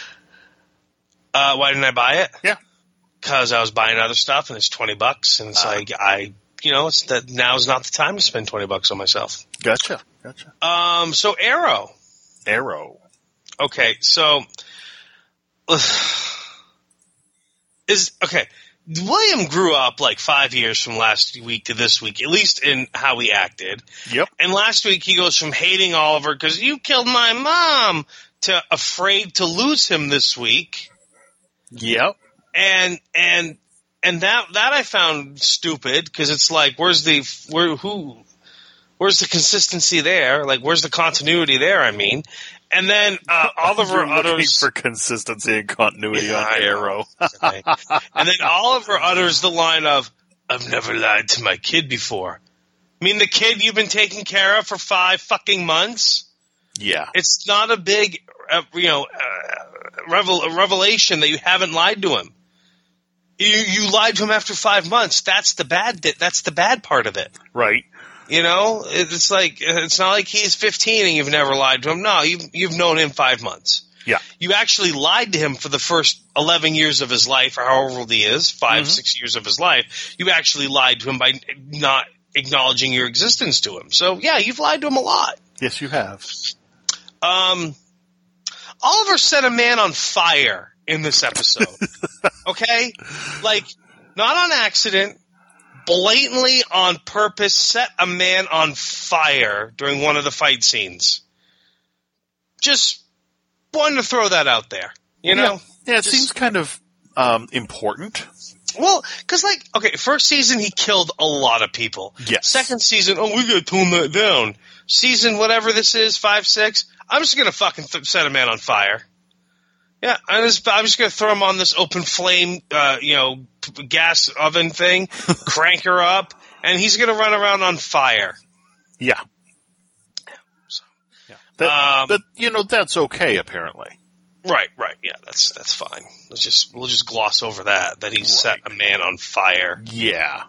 [SPEAKER 3] why didn't I buy it?
[SPEAKER 2] Yeah.
[SPEAKER 3] Because I was buying other stuff, and it's $20, and it's like, it's that now's not the time to spend $20 on myself.
[SPEAKER 2] Gotcha.
[SPEAKER 3] So Arrow.
[SPEAKER 2] Arrow.
[SPEAKER 3] Okay, so is okay. William grew up like 5 years from last week to this week, at least in how he acted.
[SPEAKER 2] Yep.
[SPEAKER 3] And last week he goes from hating Oliver because you killed my mom to afraid to lose him this week.
[SPEAKER 2] Yep.
[SPEAKER 3] And that I found stupid because it's like, where's the consistency there? Like, where's the continuity there? I mean. And then Oliver utters
[SPEAKER 2] for consistency and continuity on Arrow.
[SPEAKER 3] Okay. And then Oliver utters the line of, "I've never lied to my kid before." I mean, the kid you've been taking care of for 5 fucking months.
[SPEAKER 2] Yeah,
[SPEAKER 3] it's not a big, revelation that you haven't lied to him. You lied to him after 5 months. That's the bad part of it,
[SPEAKER 2] right?
[SPEAKER 3] You know, it's like it's not like he's 15 and you've never lied to him. No, you've known him 5 months.
[SPEAKER 2] Yeah, you
[SPEAKER 3] actually lied to him for the first 11 years of his life, or however old he is, 6 years of his life. You actually lied to him by not acknowledging your existence to him. So yeah, you've lied to him a lot.
[SPEAKER 2] Yes, you have.
[SPEAKER 3] Oliver set a man on fire in this episode. Okay, like not on accident. Blatantly on purpose set a man on fire during one of the fight scenes. Just wanted to throw that out there, you know?
[SPEAKER 2] Yeah, it seems kind of important.
[SPEAKER 3] Well, because, like, okay, first season he killed a lot of people.
[SPEAKER 2] Yes.
[SPEAKER 3] Second season, we gotta tone that down. Season whatever this is, 5, 6, I'm just gonna fucking set a man on fire. Yeah, I'm just going to throw him on this open flame, gas oven thing, crank her up, and he's going to run around on fire.
[SPEAKER 2] Yeah.
[SPEAKER 3] So,
[SPEAKER 2] but that's okay, apparently.
[SPEAKER 3] Right. Yeah, that's fine. We'll just gloss over that he set a man on fire.
[SPEAKER 2] Yeah.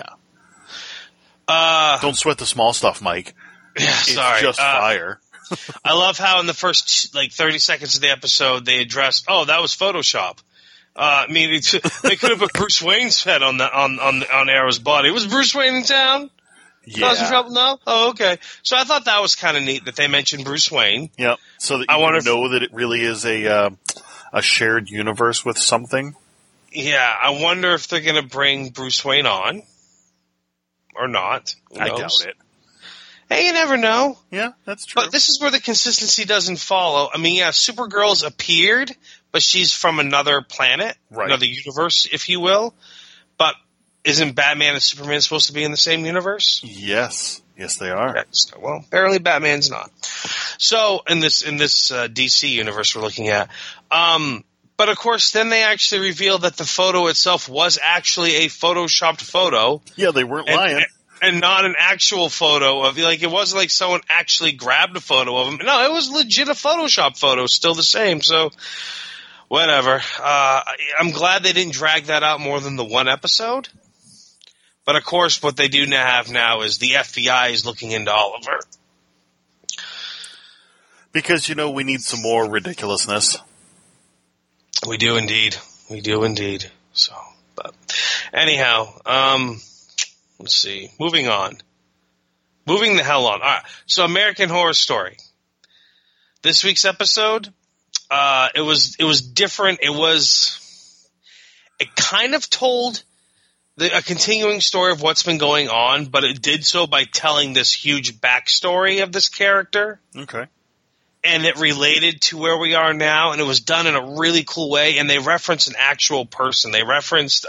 [SPEAKER 2] Don't sweat the small stuff, Mike.
[SPEAKER 3] Yeah,
[SPEAKER 2] it's
[SPEAKER 3] sorry.
[SPEAKER 2] just fire.
[SPEAKER 3] I love how in the first 30 seconds of the episode they addressed, that was Photoshop. I mean, they could have put Bruce Wayne's head on Arrow's body. Was Bruce Wayne in town?
[SPEAKER 2] Yeah.
[SPEAKER 3] Causing trouble? No? Oh, okay. So I thought that was kind of neat that they mentioned Bruce Wayne.
[SPEAKER 2] Yep. So that you know that it really is a shared universe with something.
[SPEAKER 3] Yeah. I wonder if they're going to bring Bruce Wayne on or not.
[SPEAKER 2] I doubt it.
[SPEAKER 3] Hey, you never know.
[SPEAKER 2] Yeah, that's true.
[SPEAKER 3] But this is where the consistency doesn't follow. I mean, yeah, Supergirl's appeared, but she's from another planet, another universe, if you will. But isn't Batman and Superman supposed to be in the same universe?
[SPEAKER 2] Yes, they are.
[SPEAKER 3] Yes. Well, apparently Batman's not. So in this DC universe we're looking at, but of course, then they actually reveal that the photo itself was actually a photoshopped photo.
[SPEAKER 2] Yeah, they weren't lying.
[SPEAKER 3] And not an actual photo of, like, it wasn't like someone actually grabbed a photo of him. No, it was legit a Photoshop photo, still the same. So, whatever. I'm glad they didn't drag that out more than the one episode. But of course, what they do have now is the FBI is looking into Oliver.
[SPEAKER 2] Because, we need some more ridiculousness.
[SPEAKER 3] We do indeed. So, but anyhow, let's see. Moving on. Moving the hell on. All right. So American Horror Story. This week's episode, it was different. It kind of told a continuing story of what's been going on, but it did so by telling this huge backstory of this character.
[SPEAKER 2] Okay.
[SPEAKER 3] And it related to where we are now, and it was done in a really cool way, and they referenced an actual person. They referenced,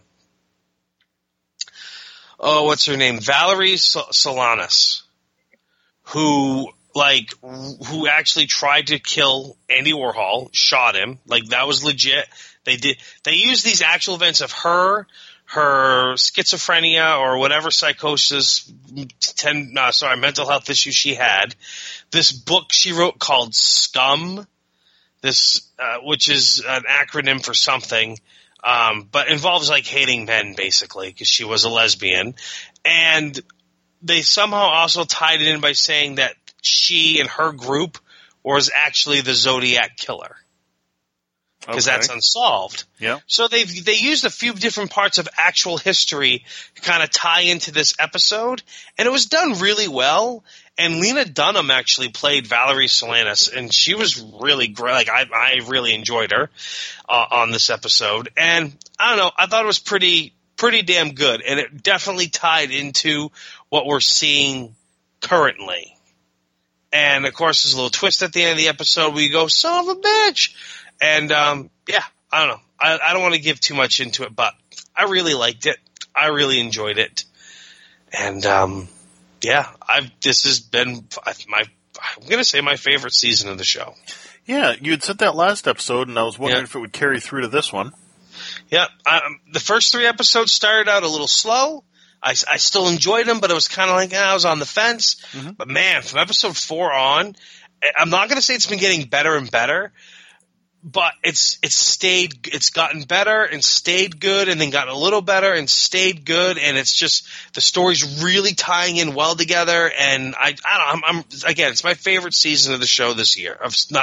[SPEAKER 3] what's her name? Valerie Solanas, who actually tried to kill Andy Warhol, shot him. Like, that was legit. They used these actual events of her schizophrenia or whatever psychosis, mental health issue she had. This book she wrote called Scum, which is an acronym for something, but involves like hating men basically because she was a lesbian. And they somehow also tied it in by saying that she and her group was actually the Zodiac Killer. Because that's unsolved.
[SPEAKER 2] Yeah.
[SPEAKER 3] So they used a few different parts of actual history to kind of tie into this episode, and it was done really well. And Lena Dunham actually played Valerie Solanas, and she was really great. Like, I really enjoyed her on this episode. And I don't know, I thought it was pretty damn good, and it definitely tied into what we're seeing currently. And, of course, there's a little twist at the end of the episode where you go, son of a bitch! And, yeah, I don't know. I don't want to give too much into it, but I really liked it. I really enjoyed it. And, yeah, this has been I'm going to say my favorite season of the show.
[SPEAKER 2] Yeah, you had said that last episode, and I was wondering if it would carry through to this one.
[SPEAKER 3] Yeah, the first 3 episodes started out a little slow. I still enjoyed them, but it was kind of like I was on the fence. Mm-hmm. But man, from episode 4 on, I'm not going to say it's been getting better and better, but it's gotten better and stayed good, and then gotten a little better and stayed good, and it's just the story's really tying in well together. And I'm again, it's my favorite season of the show this year.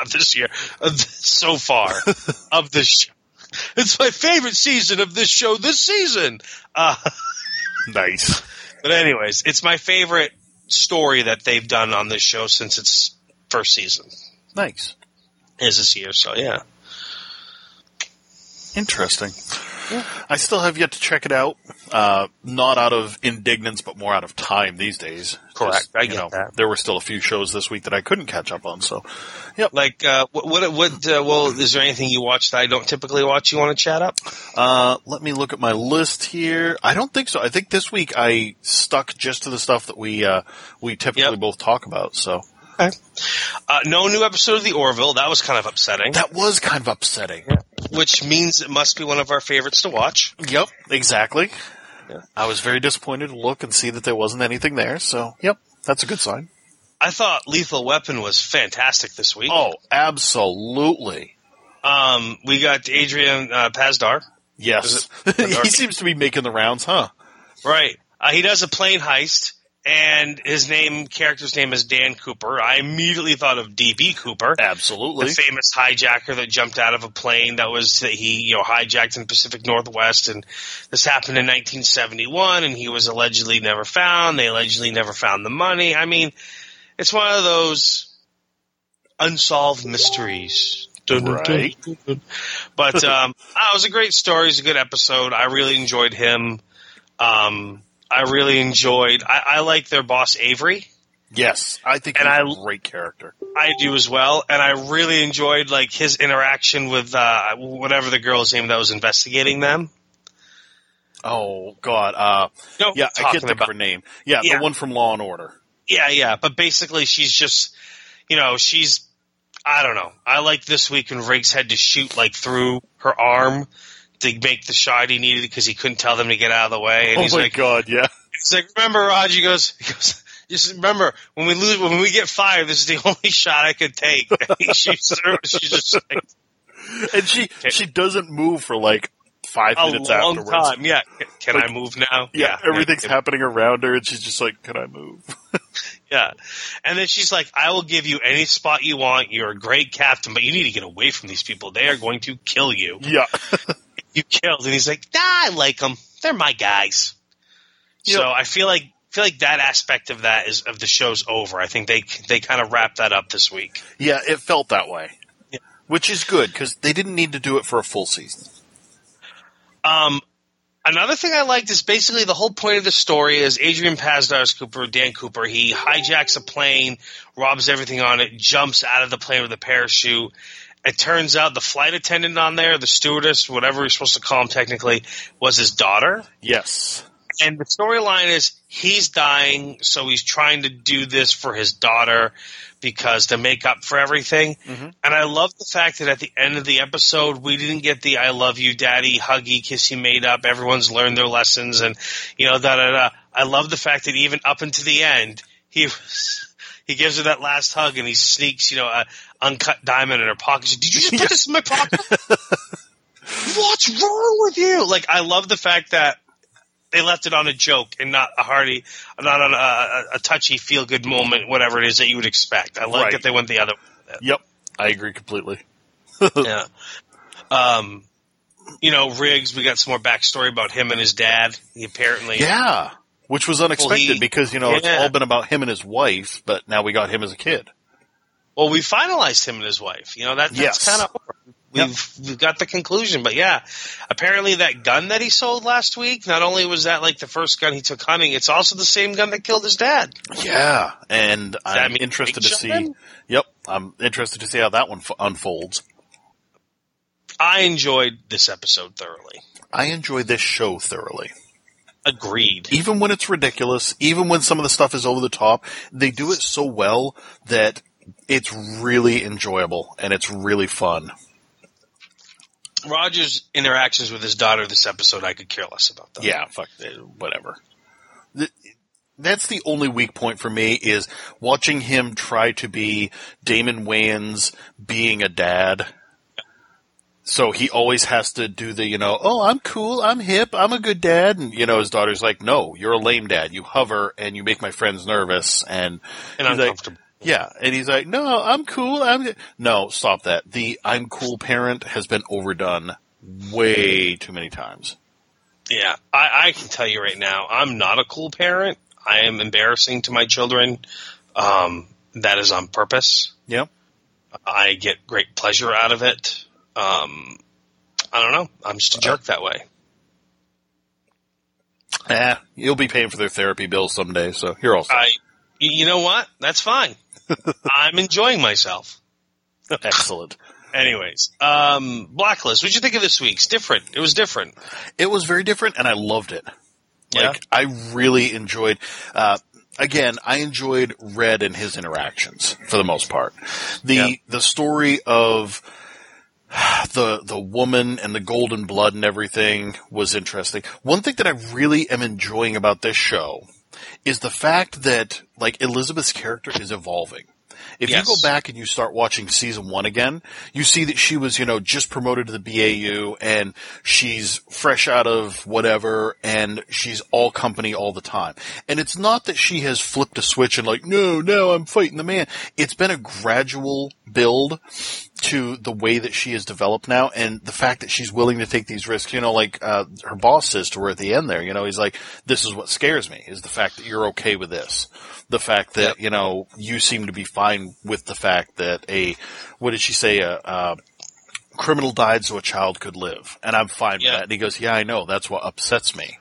[SPEAKER 3] So far of this show. It's my favorite season of this show this season.
[SPEAKER 2] Nice.
[SPEAKER 3] But anyways, it's my favorite story that they've done on this show since its first season.
[SPEAKER 2] Nice.
[SPEAKER 3] Is this year, so yeah.
[SPEAKER 2] Interesting. Yeah. I still have yet to check it out. Not out of indignance, but more out of time these days.
[SPEAKER 3] Correct. I get that.
[SPEAKER 2] There were still a few shows this week that I couldn't catch up on. So, yep.
[SPEAKER 3] Like, well, is there anything you watch that I don't typically watch you want to chat up?
[SPEAKER 2] Let me look at my list here. I don't think so. I think this week I stuck just to the stuff that we typically both talk about. So.
[SPEAKER 3] Okay. No new episode of The Orville. That was kind of upsetting.
[SPEAKER 2] That was kind of upsetting.
[SPEAKER 3] Yeah. Which means it must be one of our favorites to watch.
[SPEAKER 2] Yep, exactly.
[SPEAKER 3] Yeah.
[SPEAKER 2] I was very disappointed to look and see that there wasn't anything there, so, yep, that's a good sign.
[SPEAKER 3] I thought Lethal Weapon was fantastic this week.
[SPEAKER 2] Oh, absolutely.
[SPEAKER 3] We got Adrian Pasdar.
[SPEAKER 2] Yes. He seems to be making the rounds, huh?
[SPEAKER 3] Right. He does a plane heist. And his character's name is Dan Cooper. I immediately thought of D.B. Cooper.
[SPEAKER 2] Absolutely.
[SPEAKER 3] The famous hijacker that jumped out of a plane that he hijacked in the Pacific Northwest. And this happened in 1971, and he was allegedly never found. They allegedly never found the money. I mean, it's one of those unsolved mysteries.
[SPEAKER 2] Right.
[SPEAKER 3] But it was a great story. It was a good episode. I really enjoyed him. I like their boss, Avery.
[SPEAKER 2] Yes, I think he's a great character.
[SPEAKER 3] I do as well, and I really enjoyed his interaction with whatever the girl's name that was investigating them.
[SPEAKER 2] Oh, God. Yeah, I can't think of her name. Yeah, the one from Law & Order.
[SPEAKER 3] Yeah, but basically she's just, I don't know. I like this week when Riggs had to shoot through her arm to make the shot he needed because he couldn't tell them to get out of the way. And
[SPEAKER 2] God, yeah.
[SPEAKER 3] He's like, remember, Raj? He goes, just remember, when we get fired, this is the only shot I could take. She's just like,
[SPEAKER 2] and she doesn't move for 5 minutes
[SPEAKER 3] long
[SPEAKER 2] afterwards.
[SPEAKER 3] Time. Yeah. Can I move now?
[SPEAKER 2] Yeah. Everything's happening around her, and she's just like, can I move?
[SPEAKER 3] Yeah. And then she's like, I will give you any spot you want. You're a great captain, but you need to get away from these people. They are going to kill you.
[SPEAKER 2] Yeah.
[SPEAKER 3] You killed. And he's like, I like them. They're my guys. Yep. So I feel like that aspect of of the show's over. I think they kind of wrapped that up this week.
[SPEAKER 2] Yeah, it felt that way. Yeah. Which is good, because they didn't need to do it for a full season.
[SPEAKER 3] Another thing I liked is basically the whole point of the story is Adrian Pasdar's Dan Cooper. He hijacks a plane, robs everything on it, jumps out of the plane with a parachute. It turns out the flight attendant on there, the stewardess, whatever you're supposed to call him technically, was his daughter.
[SPEAKER 2] Yes.
[SPEAKER 3] And the storyline is he's dying, so he's trying to do this for his daughter because to make up for everything. Mm-hmm. And I love the fact that at the end of the episode, we didn't get the I love you, daddy, huggy, kissy made up. Everyone's learned their lessons and, da-da-da. I love the fact that even up until the end, he gives her that last hug and he sneaks, an uncut diamond in her pocket. Did you just put this in my pocket? What's wrong with you? I love the fact that they left it on a joke and not not on a touchy, feel-good moment, whatever it is that you would expect. I like that they went the other way.
[SPEAKER 2] Yep, I agree completely.
[SPEAKER 3] Yeah. Riggs, we got some more backstory about him and his dad. He apparently...
[SPEAKER 2] Yeah. Which was unexpected because, it's
[SPEAKER 3] Yeah.
[SPEAKER 2] all been about him and his wife, but now we got him as a kid.
[SPEAKER 3] Well, we finalized him and his wife. That's
[SPEAKER 2] Yes.
[SPEAKER 3] kind of over. We've got the conclusion, but yeah, apparently that gun that he sold last week, not only was that like the first gun he took hunting, it's also the same gun that killed his dad.
[SPEAKER 2] Yeah, and I'm
[SPEAKER 3] mean
[SPEAKER 2] interested
[SPEAKER 3] big
[SPEAKER 2] to see.
[SPEAKER 3] shotgun?
[SPEAKER 2] Yep, I'm interested to see how that one unfolds.
[SPEAKER 3] I enjoyed this episode thoroughly.
[SPEAKER 2] I enjoy this show thoroughly.
[SPEAKER 3] Agreed.
[SPEAKER 2] Even when it's ridiculous, even when some of the stuff is over the top, they do it so well that it's really enjoyable and it's really fun.
[SPEAKER 3] Roger's interactions with his daughter this episode, I could care less about them.
[SPEAKER 2] Yeah, fuck it, whatever. That's the only weak point for me is watching him try to be Damon Wayans being a dad. So he always has to do the, oh, I'm cool, I'm hip, I'm a good dad. And, his daughter's like, no, you're a lame dad. You hover and you make my friends nervous. And he's
[SPEAKER 3] uncomfortable.
[SPEAKER 2] Like, yeah. And he's like, no, I'm cool. No, stop that. The I'm cool parent has been overdone way too many times.
[SPEAKER 3] Yeah. I can tell you right now, I'm not a cool parent. I am embarrassing to my children. That is on purpose.
[SPEAKER 2] Yep.
[SPEAKER 3] I get great pleasure out of it. I don't know. I'm just a jerk that way.
[SPEAKER 2] You'll be paying for their therapy bills someday, so you're all set.
[SPEAKER 3] You know what? That's fine. I'm enjoying myself.
[SPEAKER 2] Excellent.
[SPEAKER 3] Anyways, Blacklist. What'd you think of this week's? Different. It was different.
[SPEAKER 2] It was very different, and I loved it.
[SPEAKER 3] Yeah.
[SPEAKER 2] I really enjoyed. Again, I enjoyed Red and his interactions for the most part. The story of the woman and the golden blood and everything was interesting. One thing that I really am enjoying about this show is the fact that, Elizabeth's character is evolving. If you go back and you start watching season 1 again, you see that she was, just promoted to the BAU and she's fresh out of whatever and she's all company all the time. And it's not that she has flipped a switch and no, I'm fighting the man. It's been a gradual build to the way that she has developed now and the fact that she's willing to take these risks, her boss says to her at the end there, he's like, this is what scares me, is the fact that you're okay with this. The fact that, you seem to be fine with the fact that what did she say, a criminal died so a child could live. And I'm fine with that. And he goes, yeah, I know. That's what upsets me.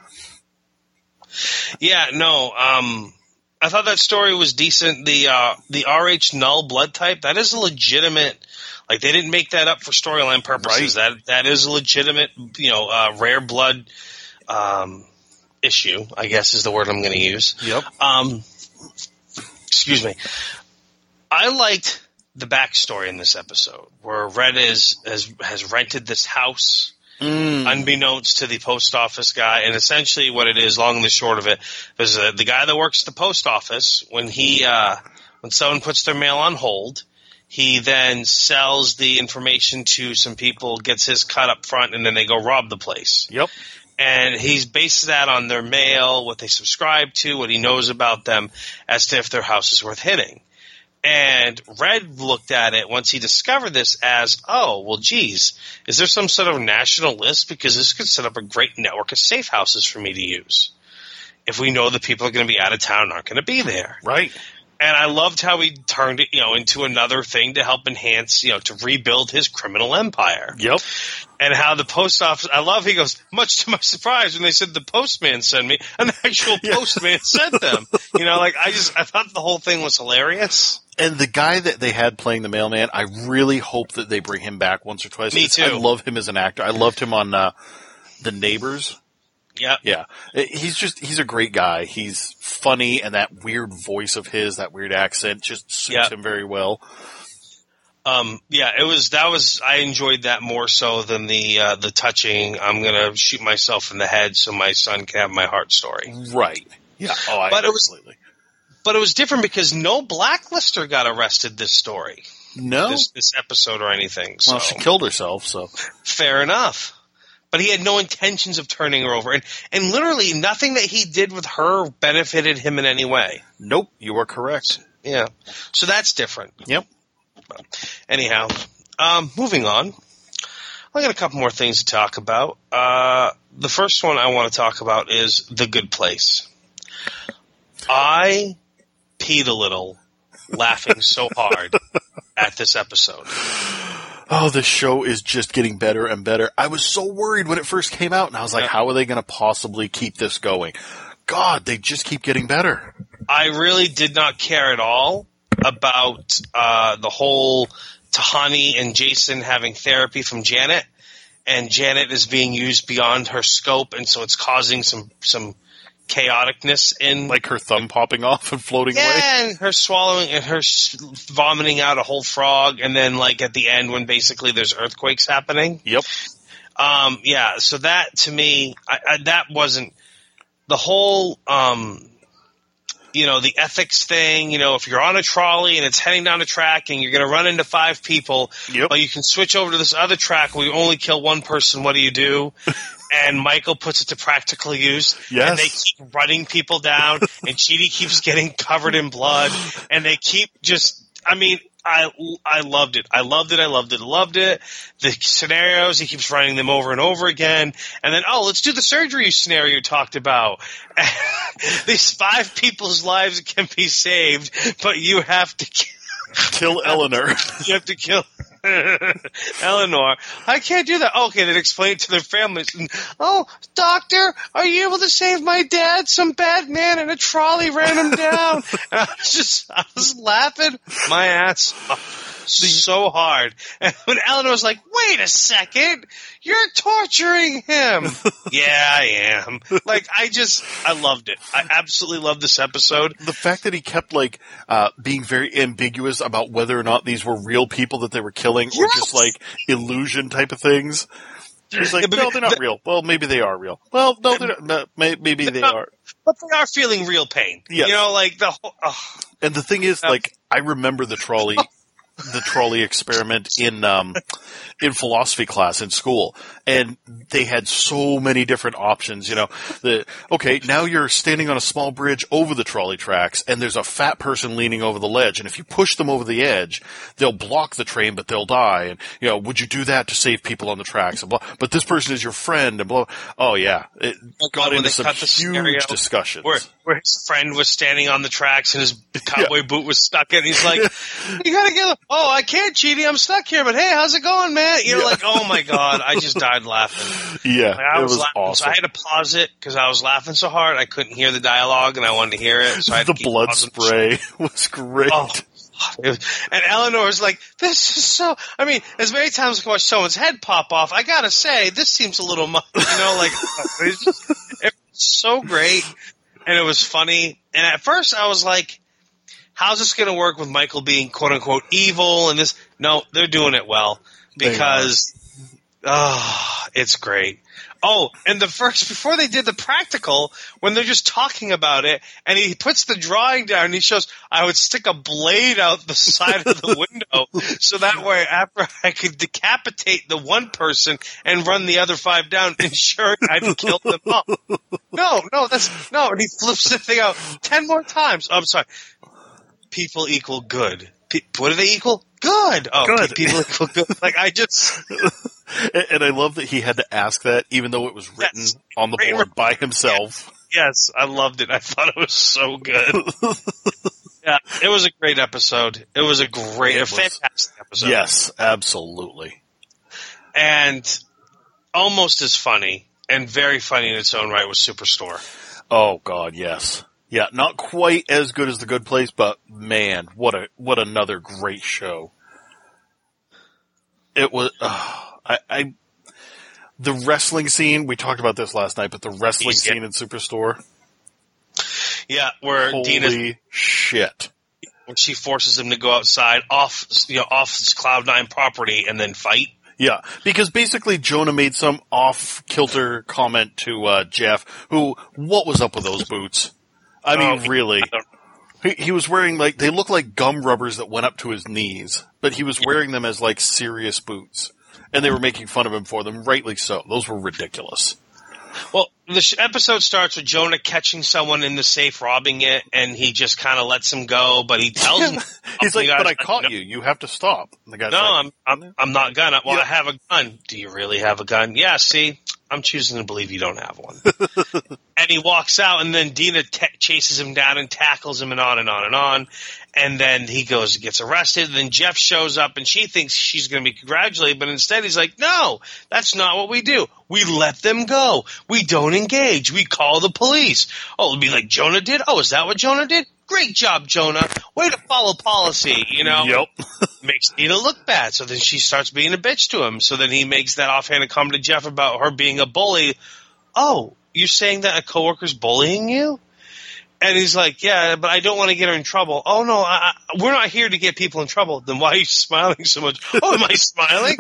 [SPEAKER 3] Yeah, no, I thought that story was decent. The RH null blood type, that is a legitimate, they didn't make that up for storyline purposes.
[SPEAKER 2] Right.
[SPEAKER 3] That is a legitimate, rare blood, issue, I guess is the word I'm going to use.
[SPEAKER 2] Yep.
[SPEAKER 3] Excuse me. I liked the backstory in this episode where Red has rented this house unbeknownst to the post office guy. And essentially what it is, long and the short of it, is the guy that works at the post office, when someone puts their mail on hold, he then sells the information to some people, gets his cut up front, and then they go rob the place.
[SPEAKER 2] Yep.
[SPEAKER 3] And he's based that on their mail, what they subscribe to, what he knows about them, as to if their house is worth hitting. And Red looked at it once he discovered this as, oh, well, geez, is there some sort of national list? Because this could set up a great network of safe houses for me to use if we know that people are going to be out of town and aren't going to be there.
[SPEAKER 2] Right.
[SPEAKER 3] And I loved how he turned it, into another thing to help enhance, to rebuild his criminal empire.
[SPEAKER 2] Yep.
[SPEAKER 3] And how the post office, he goes, much to my surprise, when they said the postman sent me, an actual postman sent them. I thought the whole thing was hilarious.
[SPEAKER 2] And the guy that they had playing the mailman, I really hope that they bring him back once or twice.
[SPEAKER 3] Me too.
[SPEAKER 2] I love him as an actor. I loved him on The Neighbors.
[SPEAKER 3] Yep.
[SPEAKER 2] Yeah. He's a great guy. He's funny, and that weird voice of his, that weird accent, just suits him very well.
[SPEAKER 3] I enjoyed that more so than the touching, I'm gonna shoot myself in the head so my son can have my heart story.
[SPEAKER 2] Right. Yeah. Oh, absolutely.
[SPEAKER 3] But it was different because no blacklister got arrested this story.
[SPEAKER 2] No.
[SPEAKER 3] This episode or anything. So.
[SPEAKER 2] Well, she killed herself, so.
[SPEAKER 3] Fair enough. But he had no intentions of turning her over. And literally nothing that he did with her benefited him in any way.
[SPEAKER 2] Nope, you are correct.
[SPEAKER 3] Yeah. So that's different.
[SPEAKER 2] Yep.
[SPEAKER 3] Anyhow, moving on. I got a couple more things to talk about. The first one I want to talk about is The Good Place. I peed a little laughing so hard at this episode.
[SPEAKER 2] Oh, this show is just getting better and better. I was so worried when it first came out, and I was like, how are they going to possibly keep this going? God, they just keep getting better.
[SPEAKER 3] I really did not care at all about the whole Tahani and Jason having therapy from Janet, and Janet is being used beyond her scope, and so it's causing some chaoticness in,
[SPEAKER 2] like her thumb popping off and floating away.
[SPEAKER 3] Yeah, and her swallowing and her vomiting out a whole frog, and then like at the end when basically there's earthquakes happening.
[SPEAKER 2] Yep.
[SPEAKER 3] Yeah. So that to me, that wasn't the whole. The ethics thing, if you're on a trolley and it's heading down a track and you're going to run into 5 people, but you can switch over to this other track where you only kill one person, what do? And Michael puts it to practical use.
[SPEAKER 2] Yes.
[SPEAKER 3] And they keep running people down and Chidi keeps getting covered in blood and they keep I loved it. I loved it. The scenarios, he keeps running them over and over again. And then, let's do the surgery scenario you talked about. These 5 people's lives can be saved, but you have to
[SPEAKER 2] kill Eleanor.
[SPEAKER 3] You have to kill Eleanor. I can't do that. Okay, then explain it to their families. Doctor, are you able to save my dad? Some bad man in a trolley ran him down. And I was laughing my ass off so hard. And when Eleanor's like, wait a second, you're torturing him. Yeah, I am. I loved it. I absolutely loved this episode.
[SPEAKER 2] The fact that he kept being very ambiguous about whether or not these were real people that they were killing or just illusion type of things. He's like, no, they're not real. Well, maybe they are real. Well, no, they're not. No, maybe they are.
[SPEAKER 3] But they are feeling real pain.
[SPEAKER 2] Yes.
[SPEAKER 3] The whole.
[SPEAKER 2] And the thing is, I remember the trolley experiment in philosophy class in school, and they had so many different options. Now you're standing on a small bridge over the trolley tracks, and there's a fat person leaning over the ledge, and if you push them over the edge, they'll block the train, but they'll die. And would you do that to save people on the tracks? And blah. But this person is your friend, and blah. Oh yeah, it got into some huge discussions.
[SPEAKER 3] Where his friend was standing on the tracks and his cowboy boot was stuck in. And he's like, you gotta get. Oh, I can't, Chidi. I'm stuck here. But hey, how's it going, man? Oh my god, I just died laughing.
[SPEAKER 2] Yeah,
[SPEAKER 3] I was laughing,
[SPEAKER 2] awesome.
[SPEAKER 3] So I had to pause it because I was laughing so hard I couldn't hear the dialogue and I wanted to hear it. So I had
[SPEAKER 2] the
[SPEAKER 3] to keep
[SPEAKER 2] blood
[SPEAKER 3] pausing.
[SPEAKER 2] spray was great.
[SPEAKER 3] Oh. And Eleanor's like, this is so. I mean, as many times as I watch someone's head pop off, I gotta say, this seems a little much. It was so great. And it was funny. And at first I was like, how's this going to work with Michael being quote unquote evil and this? No, they're doing it well because, it's great. Oh, and before they did the practical, when they're just talking about it, and he puts the drawing down and he shows, I would stick a blade out the side of the window so that way after I could decapitate the one person and run the other 5 down, ensuring I've killed them all. No, and he flips the thing out 10 more times. Oh, I'm sorry. People equal good. What do they equal? Good. Oh,
[SPEAKER 2] good.
[SPEAKER 3] People equal good.
[SPEAKER 2] And I love that he had to ask that, even though it was written on the board by himself.
[SPEAKER 3] Yes, I loved it. I thought it was so good. Yeah, it was a great episode. It was a fantastic episode.
[SPEAKER 2] Yes, absolutely.
[SPEAKER 3] And almost as funny, and very funny in its own right, was Superstore.
[SPEAKER 2] Oh, God, yes. Yeah, not quite as good as The Good Place, but man, what another great show. It was, the wrestling scene, we talked about this last night, but the wrestling scene in Superstore.
[SPEAKER 3] Yeah, where
[SPEAKER 2] holy shit.
[SPEAKER 3] When she forces him to go outside off Cloud9 property and then fight.
[SPEAKER 2] Yeah, because basically Jonah made some off-kilter comment to Jeff, what was up with those boots? I mean, really. He was wearing, they look like gum rubbers that went up to his knees, but he was wearing them as, serious boots. And they were making fun of him for them, rightly so. Those were ridiculous.
[SPEAKER 3] Well, the episode starts with Jonah catching someone in the safe, robbing it, and he just kind of lets him go, but he tells him...
[SPEAKER 2] He's like, but I caught you. You have to stop. And the guy's
[SPEAKER 3] I'm not gonna. Well, I have a gun. Do you really have a gun? Yeah, see? I'm choosing to believe you don't have one. And he walks out, and then Dina chases him down and tackles him and on and on and on. And then he goes and gets arrested. And then Jeff shows up, and she thinks she's going to be congratulated. But instead, he's like, no, that's not what we do. We let them go. We don't engage. We call the police. Oh, it'll be like Jonah did? Oh, is that what Jonah did? Great job, Jonah. Way to follow policy, you know?
[SPEAKER 2] Yep.
[SPEAKER 3] Makes Dina look bad. So then she starts being a bitch to him. So then he makes that offhanded comment to Jeff about her being a bully. Oh, you're saying that a coworker's bullying you? And he's like, yeah, but I don't want to get her in trouble. Oh, no, we're not here to get people in trouble. Then why are you smiling so much? Oh, am I smiling?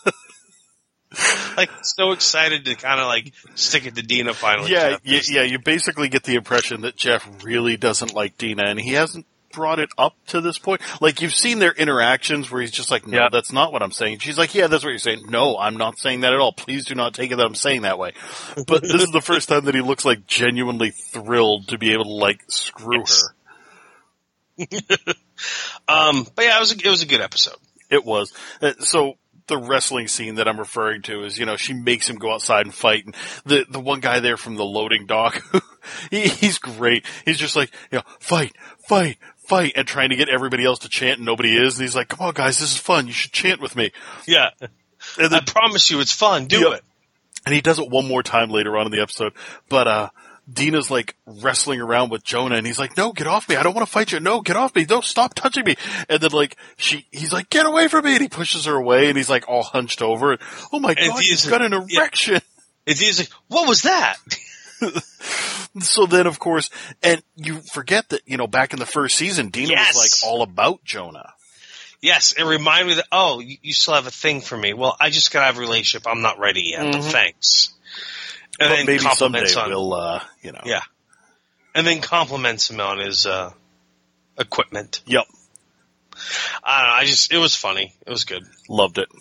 [SPEAKER 3] Like, so excited to kind of like stick it to Dina finally.
[SPEAKER 2] Yeah, you basically get the impression that Jeff really doesn't like Dina, and he hasn't brought it up to this point. Like, you've seen their interactions where he's just like, no, that's not what I'm saying. She's like, yeah, that's what you're saying. No, I'm not saying that at all. Please do not take it that I'm saying that way. But this is the first time that he looks like genuinely thrilled to be able to, like, screw her.
[SPEAKER 3] But yeah, it was a good episode.
[SPEAKER 2] It was. So the wrestling scene that I'm referring to is, you know, she makes him go outside and fight. And the one guy there from the loading dock, he's great. He's just like, you know, fight, and trying to get everybody else to chant, and nobody is. And he's like, come on, guys, this is fun. You should chant with me.
[SPEAKER 3] Yeah. And then, I promise you it's fun. Do it.
[SPEAKER 2] And he does it one more time later on in the episode. But Dina's like wrestling around with Jonah, and he's like, no, get off me. I don't want to fight you. No, get off me. Don't stop touching me. And then like he's like, get away from me. And he pushes her away, and he's like all hunched over. And, oh my God, he's got an erection.
[SPEAKER 3] Yeah. And Dina's like, what was that?
[SPEAKER 2] So then, of course, and you forget that, you know, back in the first season, Dina was like all about Jonah.
[SPEAKER 3] Yes, it reminded me that, oh, you still have a thing for me. Well, I just got to have a relationship. I'm not ready yet, but thanks. And
[SPEAKER 2] but
[SPEAKER 3] then
[SPEAKER 2] maybe someday
[SPEAKER 3] on,
[SPEAKER 2] we'll, you know.
[SPEAKER 3] Yeah. And then compliments him on his equipment.
[SPEAKER 2] Yep.
[SPEAKER 3] I don't know, it was funny. It was good.
[SPEAKER 2] Loved it.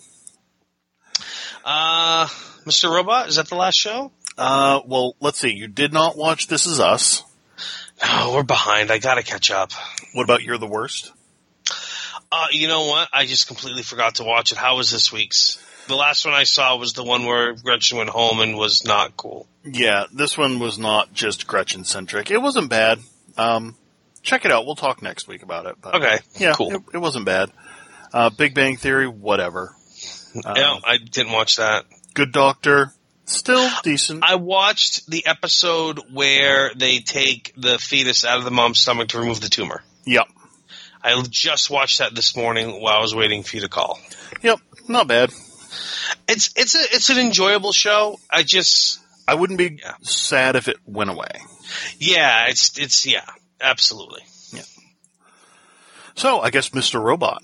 [SPEAKER 3] Mr. Robot, is that the last show?
[SPEAKER 2] Well, let's see. You did not watch This Is Us.
[SPEAKER 3] No, we're behind. I gotta catch up.
[SPEAKER 2] What about You're the Worst?
[SPEAKER 3] You know what? I just completely forgot to watch it. How was this week's? The last one I saw was the one where Gretchen went home and was not cool. Yeah,
[SPEAKER 2] this one was not just Gretchen-centric. It wasn't bad. Check it out. We'll talk next week about it. But,
[SPEAKER 3] okay,
[SPEAKER 2] yeah,
[SPEAKER 3] cool.
[SPEAKER 2] It wasn't bad. Big Bang Theory, whatever.
[SPEAKER 3] No, I didn't watch that.
[SPEAKER 2] Good Doctor, still decent.
[SPEAKER 3] I watched the episode where they take the fetus out of the mom's stomach to remove the tumor.
[SPEAKER 2] Yep.
[SPEAKER 3] I just watched that this morning while I was waiting for you to call.
[SPEAKER 2] Yep, not bad.
[SPEAKER 3] It's an enjoyable show.
[SPEAKER 2] I wouldn't be sad if it went away.
[SPEAKER 3] Yeah, it's absolutely.
[SPEAKER 2] Yeah. So I guess Mr. Robot.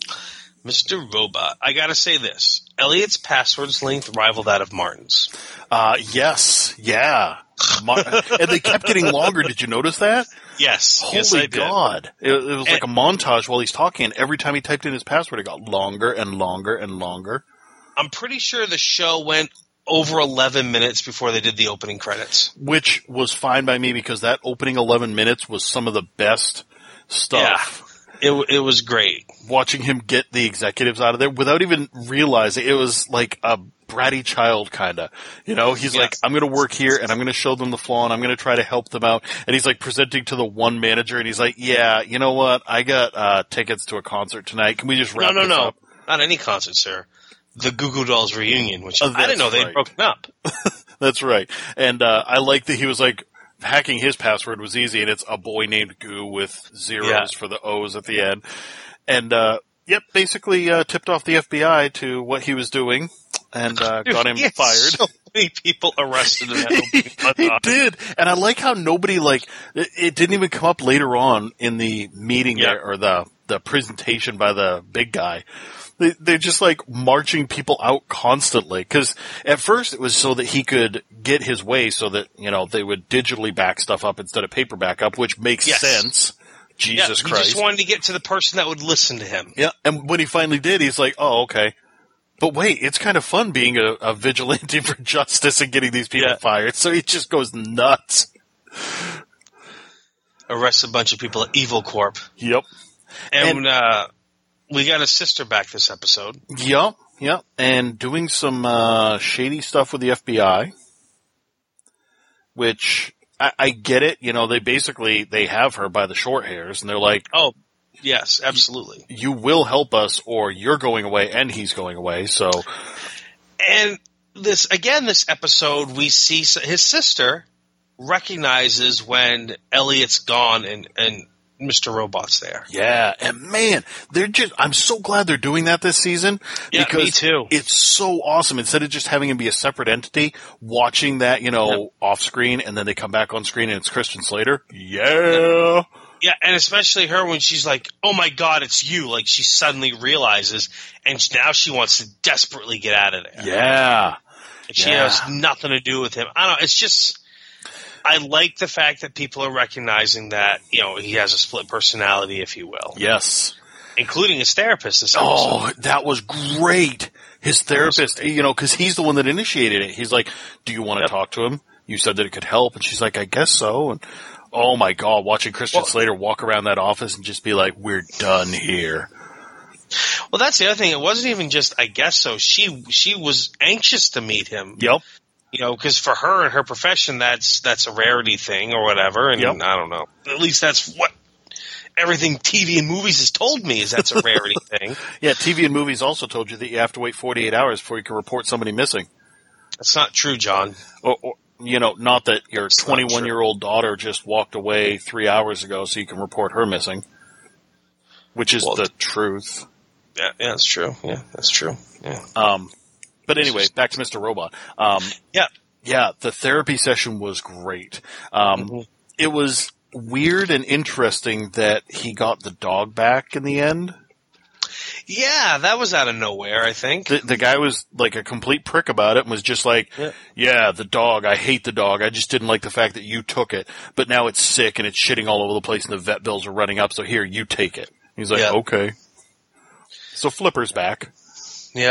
[SPEAKER 3] Mr. Robot. I gotta say this. Elliot's password's length rival that of Martin's.
[SPEAKER 2] Yes. Yeah. And they kept getting longer. Did you notice that?
[SPEAKER 3] Yes.
[SPEAKER 2] Holy God. It was like a montage while he's talking, and every time he typed in his password, it got longer and longer and longer.
[SPEAKER 3] I'm pretty sure the show went over 11 minutes before they did the opening credits.
[SPEAKER 2] Which was fine by me because that opening 11 minutes was some of the best stuff.
[SPEAKER 3] Yeah, it was great.
[SPEAKER 2] Watching him get the executives out of there without even realizing it was like a bratty child kind of, you know, he's like, I'm going to work here and I'm going to show them the flaw and I'm going to try to help them out. And he's like presenting to the one manager and he's like, yeah, you know what? I got tickets to a concert tonight. Can we just wrap this up?
[SPEAKER 3] Not any concert, sir. The Goo Goo Dolls reunion, which I didn't know they'd broken up.
[SPEAKER 2] That's right. And I like that he was like, hacking his password was easy and it's a boy named Goo with zeros for the O's at the end. And, basically tipped off the FBI to what he was doing and got him fired.
[SPEAKER 3] So many people arrested in that
[SPEAKER 2] opening. He did. And I like how nobody, it didn't even come up later on in the meeting there, or the presentation by the big guy. They're just like marching people out constantly. Cause at first it was so that he could get his way so that, you know, they would digitally back stuff up instead of paper backup, which makes sense. Jesus Christ.
[SPEAKER 3] He just wanted to get to the person that would listen to him.
[SPEAKER 2] Yeah. And when he finally did, he's like, oh, okay. But wait, it's kind of fun being a vigilante for justice and getting these people fired. So he just goes nuts.
[SPEAKER 3] Arrests a bunch of people at Evil Corp.
[SPEAKER 2] Yep.
[SPEAKER 3] And we got a sister back this episode.
[SPEAKER 2] Yep. Yep, and doing some shady stuff with the FBI, which I get it. You know, they have her by the short hairs, and they're like,
[SPEAKER 3] oh, yes, absolutely.
[SPEAKER 2] You will help us, or you're going away, and he's going away. So,
[SPEAKER 3] and this episode, we see his sister recognizes when Elliot's gone and Mr. Robot's there.
[SPEAKER 2] Yeah, and man, I'm so glad they're doing that this season.
[SPEAKER 3] Yeah,
[SPEAKER 2] because
[SPEAKER 3] me too.
[SPEAKER 2] It's so awesome. Instead of just having him be a separate entity, watching that, off screen, and then they come back on screen and it's Christian Slater. Yeah.
[SPEAKER 3] Yeah, and especially her when she's like, oh my God, it's you. Like, she suddenly realizes, and now she wants to desperately get out of there.
[SPEAKER 2] Yeah.
[SPEAKER 3] And she has nothing to do with him. I don't know, it's just, I like the fact that people are recognizing that, he has a split personality, if you will.
[SPEAKER 2] Yes.
[SPEAKER 3] Including his therapist this episode.
[SPEAKER 2] Oh, that was great. His therapist, because he's the one that initiated it. He's like, do you want to talk to him? You said that it could help. And she's like, I guess so. And oh my God, watching Christian Slater walk around that office and just be like, we're done here.
[SPEAKER 3] Well, that's the other thing. It wasn't even just, I guess so. She was anxious to meet him.
[SPEAKER 2] Yep.
[SPEAKER 3] Because for her and her profession, that's a rarity thing or whatever. And I don't know. At least that's what everything TV and movies has told me is that's a rarity thing.
[SPEAKER 2] Yeah, TV and movies also told you that you have to wait 48 hours before you can report somebody missing.
[SPEAKER 3] That's not true, John.
[SPEAKER 2] Or not that your 21-year-old daughter just walked away 3 hours ago so you can report her missing, which is the truth.
[SPEAKER 3] Yeah, that's true. Yeah, that's true. Yeah.
[SPEAKER 2] But anyway, back to Mr. Robot. Yeah, the therapy session was great. It was weird and interesting that he got the dog back in the end.
[SPEAKER 3] Yeah, that was out of nowhere, I think.
[SPEAKER 2] The guy was like a complete prick about it and was just like, yeah, the dog, I hate the dog. I just didn't like the fact that you took it. But now it's sick and it's shitting all over the place and the vet bills are running up, so here, you take it. He's like, okay. So Flipper's back.
[SPEAKER 3] Yeah.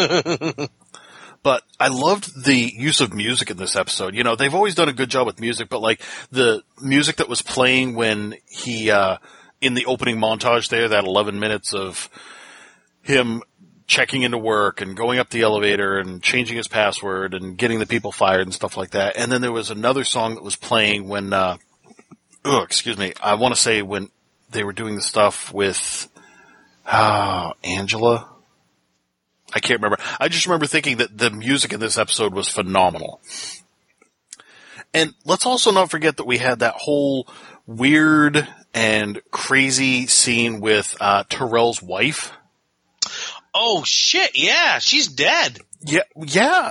[SPEAKER 2] But I loved the use of music in this episode. They've always done a good job with music, but like the music that was playing when he, in the opening montage there, that 11 minutes of him checking into work and going up the elevator and changing his password and getting the people fired and stuff like that. And then there was another song that was playing when, I want to say when they were doing the stuff with, Angela. I can't remember. I just remember thinking that the music in this episode was phenomenal. And let's also not forget that we had that whole weird and crazy scene with Terrell's wife.
[SPEAKER 3] Oh, shit, yeah, she's dead.
[SPEAKER 2] Yeah,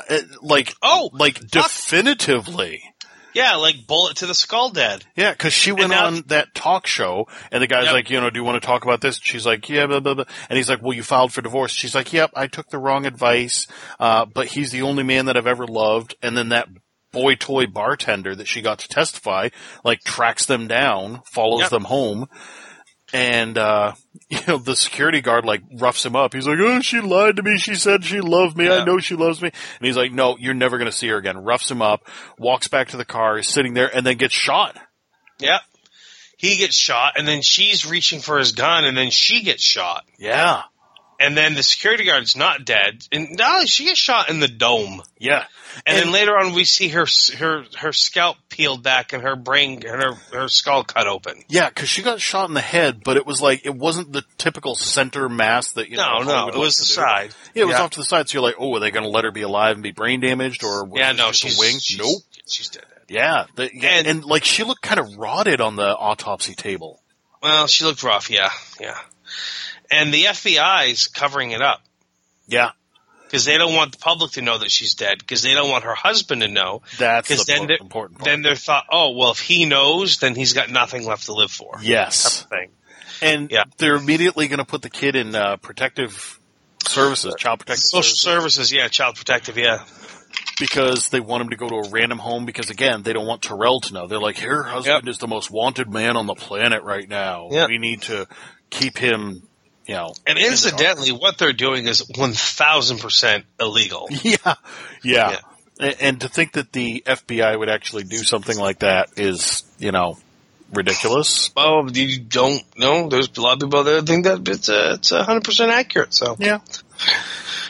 [SPEAKER 2] definitively.
[SPEAKER 3] Yeah, like bullet to the skull dead.
[SPEAKER 2] Yeah, because she went on that talk show, and the guy's like, do you want to talk about this? She's like, yeah, blah, blah, blah. And he's like, well, you filed for divorce. She's like, yep, I took the wrong advice, but he's the only man that I've ever loved. And then that boy toy bartender that she got to testify, tracks them down, follows them home. And, the security guard, roughs him up. He's like, oh, she lied to me. She said she loved me. Yeah. I know she loves me. And he's like, no, you're never going to see her again. Roughs him up, walks back to the car, is sitting there, and then gets shot.
[SPEAKER 3] Yeah. He gets shot, and then she's reaching for his gun, and then she gets shot.
[SPEAKER 2] Yeah.
[SPEAKER 3] And then the security guard's not dead. And she gets shot in the dome.
[SPEAKER 2] Yeah.
[SPEAKER 3] And then later on, we see her scalp peeled back and her brain and her skull cut open.
[SPEAKER 2] Yeah, because she got shot in the head, but it was it wasn't the typical center mass that
[SPEAKER 3] No, it was the side.
[SPEAKER 2] Yeah, it was off to the side. So you're like, oh, are they going to let her be alive and be brain damaged, or
[SPEAKER 3] she's
[SPEAKER 2] a wing? Nope,
[SPEAKER 3] she's dead.
[SPEAKER 2] Yeah, and she looked kind of rotted on the autopsy table.
[SPEAKER 3] Well, she looked rough. Yeah. And the FBI's covering it up.
[SPEAKER 2] Yeah.
[SPEAKER 3] Because they don't want the public to know that she's dead. Because they don't want her husband to know.
[SPEAKER 2] That's the important part.
[SPEAKER 3] Then they're thought, if he knows, then he's got nothing left to live for.
[SPEAKER 2] Yes.
[SPEAKER 3] Type of thing.
[SPEAKER 2] And they're immediately going to put the kid in protective services, child protective
[SPEAKER 3] Social services, child protective,
[SPEAKER 2] Because they want him to go to a random home because, again, they don't want Terrell to know. They're like, her husband is the most wanted man on the planet right now. Yep. We need to keep him...
[SPEAKER 3] and incidentally, what they're doing is 1,000% illegal.
[SPEAKER 2] Yeah. And to think that the FBI would actually do something like that is, ridiculous.
[SPEAKER 3] Oh, you don't know? There's a lot of people that think that it's 100% accurate. So
[SPEAKER 2] yeah.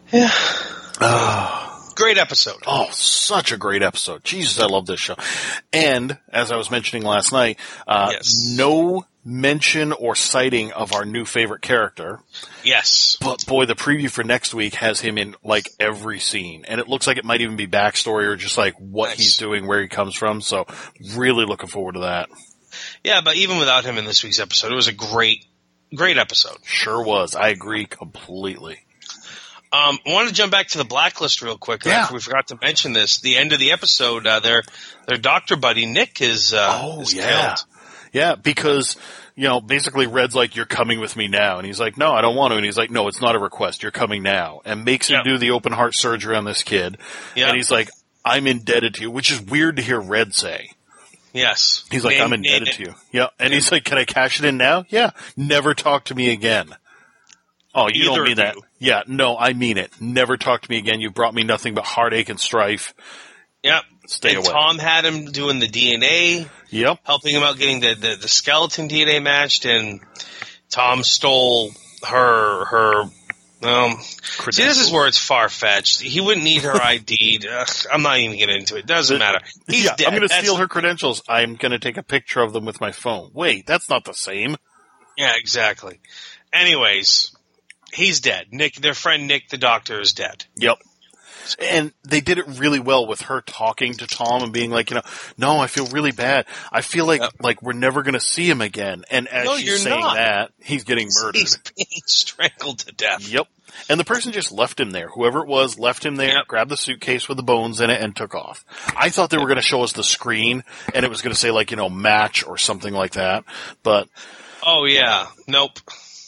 [SPEAKER 3] Yeah. Great episode.
[SPEAKER 2] Oh, such a great episode. Jesus, I love this show. And, as I was mentioning last night, no mention or sighting of our new favorite character.
[SPEAKER 3] Yes.
[SPEAKER 2] But boy, the preview for next week has him in like every scene. And it looks like it might even be backstory or just like what he's doing, where he comes from. So really looking forward to that.
[SPEAKER 3] Yeah, but even without him in this week's episode, it was a great episode.
[SPEAKER 2] Sure was. I agree completely.
[SPEAKER 3] I want to jump back to the Blacklist real quick.
[SPEAKER 2] Yeah.
[SPEAKER 3] We forgot to mention this. The end of the episode, their doctor buddy Nick is killed.
[SPEAKER 2] Yeah, because, basically Red's like, you're coming with me now. And he's like, no, I don't want to. And he's like, no, it's not a request. You're coming now. And makes him do the open heart surgery on this kid. Yep. And he's like, I'm indebted to you, which is weird to hear Red say.
[SPEAKER 3] Yes.
[SPEAKER 2] He's like, I'm indebted to you. Yeah. And he's like, can I cash it in now? Yeah. Never talk to me again. Oh, you don't mean that. Yeah, no, I mean it. Never talk to me again. You brought me nothing but heartache and strife.
[SPEAKER 3] Yep.
[SPEAKER 2] Stay away.
[SPEAKER 3] Tom had him doing the DNA.
[SPEAKER 2] Yep.
[SPEAKER 3] Helping him out getting the skeleton DNA matched, and Tom stole her see, this is where it's far-fetched. He wouldn't need her ID'd. I'm not even getting into it. Doesn't matter. He's dead.
[SPEAKER 2] I'm going to steal her credentials. I'm going to take a picture of them with my phone. Wait, that's not the same.
[SPEAKER 3] Yeah, exactly. Anyways, he's dead. Nick, their friend Nick, the doctor, is dead.
[SPEAKER 2] Yep. And they did it really well with her talking to Tom and being like, no, I feel really bad. I feel like we're never going to see him again. And as she's saying that, he's getting murdered.
[SPEAKER 3] He's being strangled to death.
[SPEAKER 2] Yep. And the person just left him there. Whoever it was left him there, grabbed the suitcase with the bones in it, and took off. I thought they were going to show us the screen, and it was going to say match or something like that. But
[SPEAKER 3] oh yeah, nope.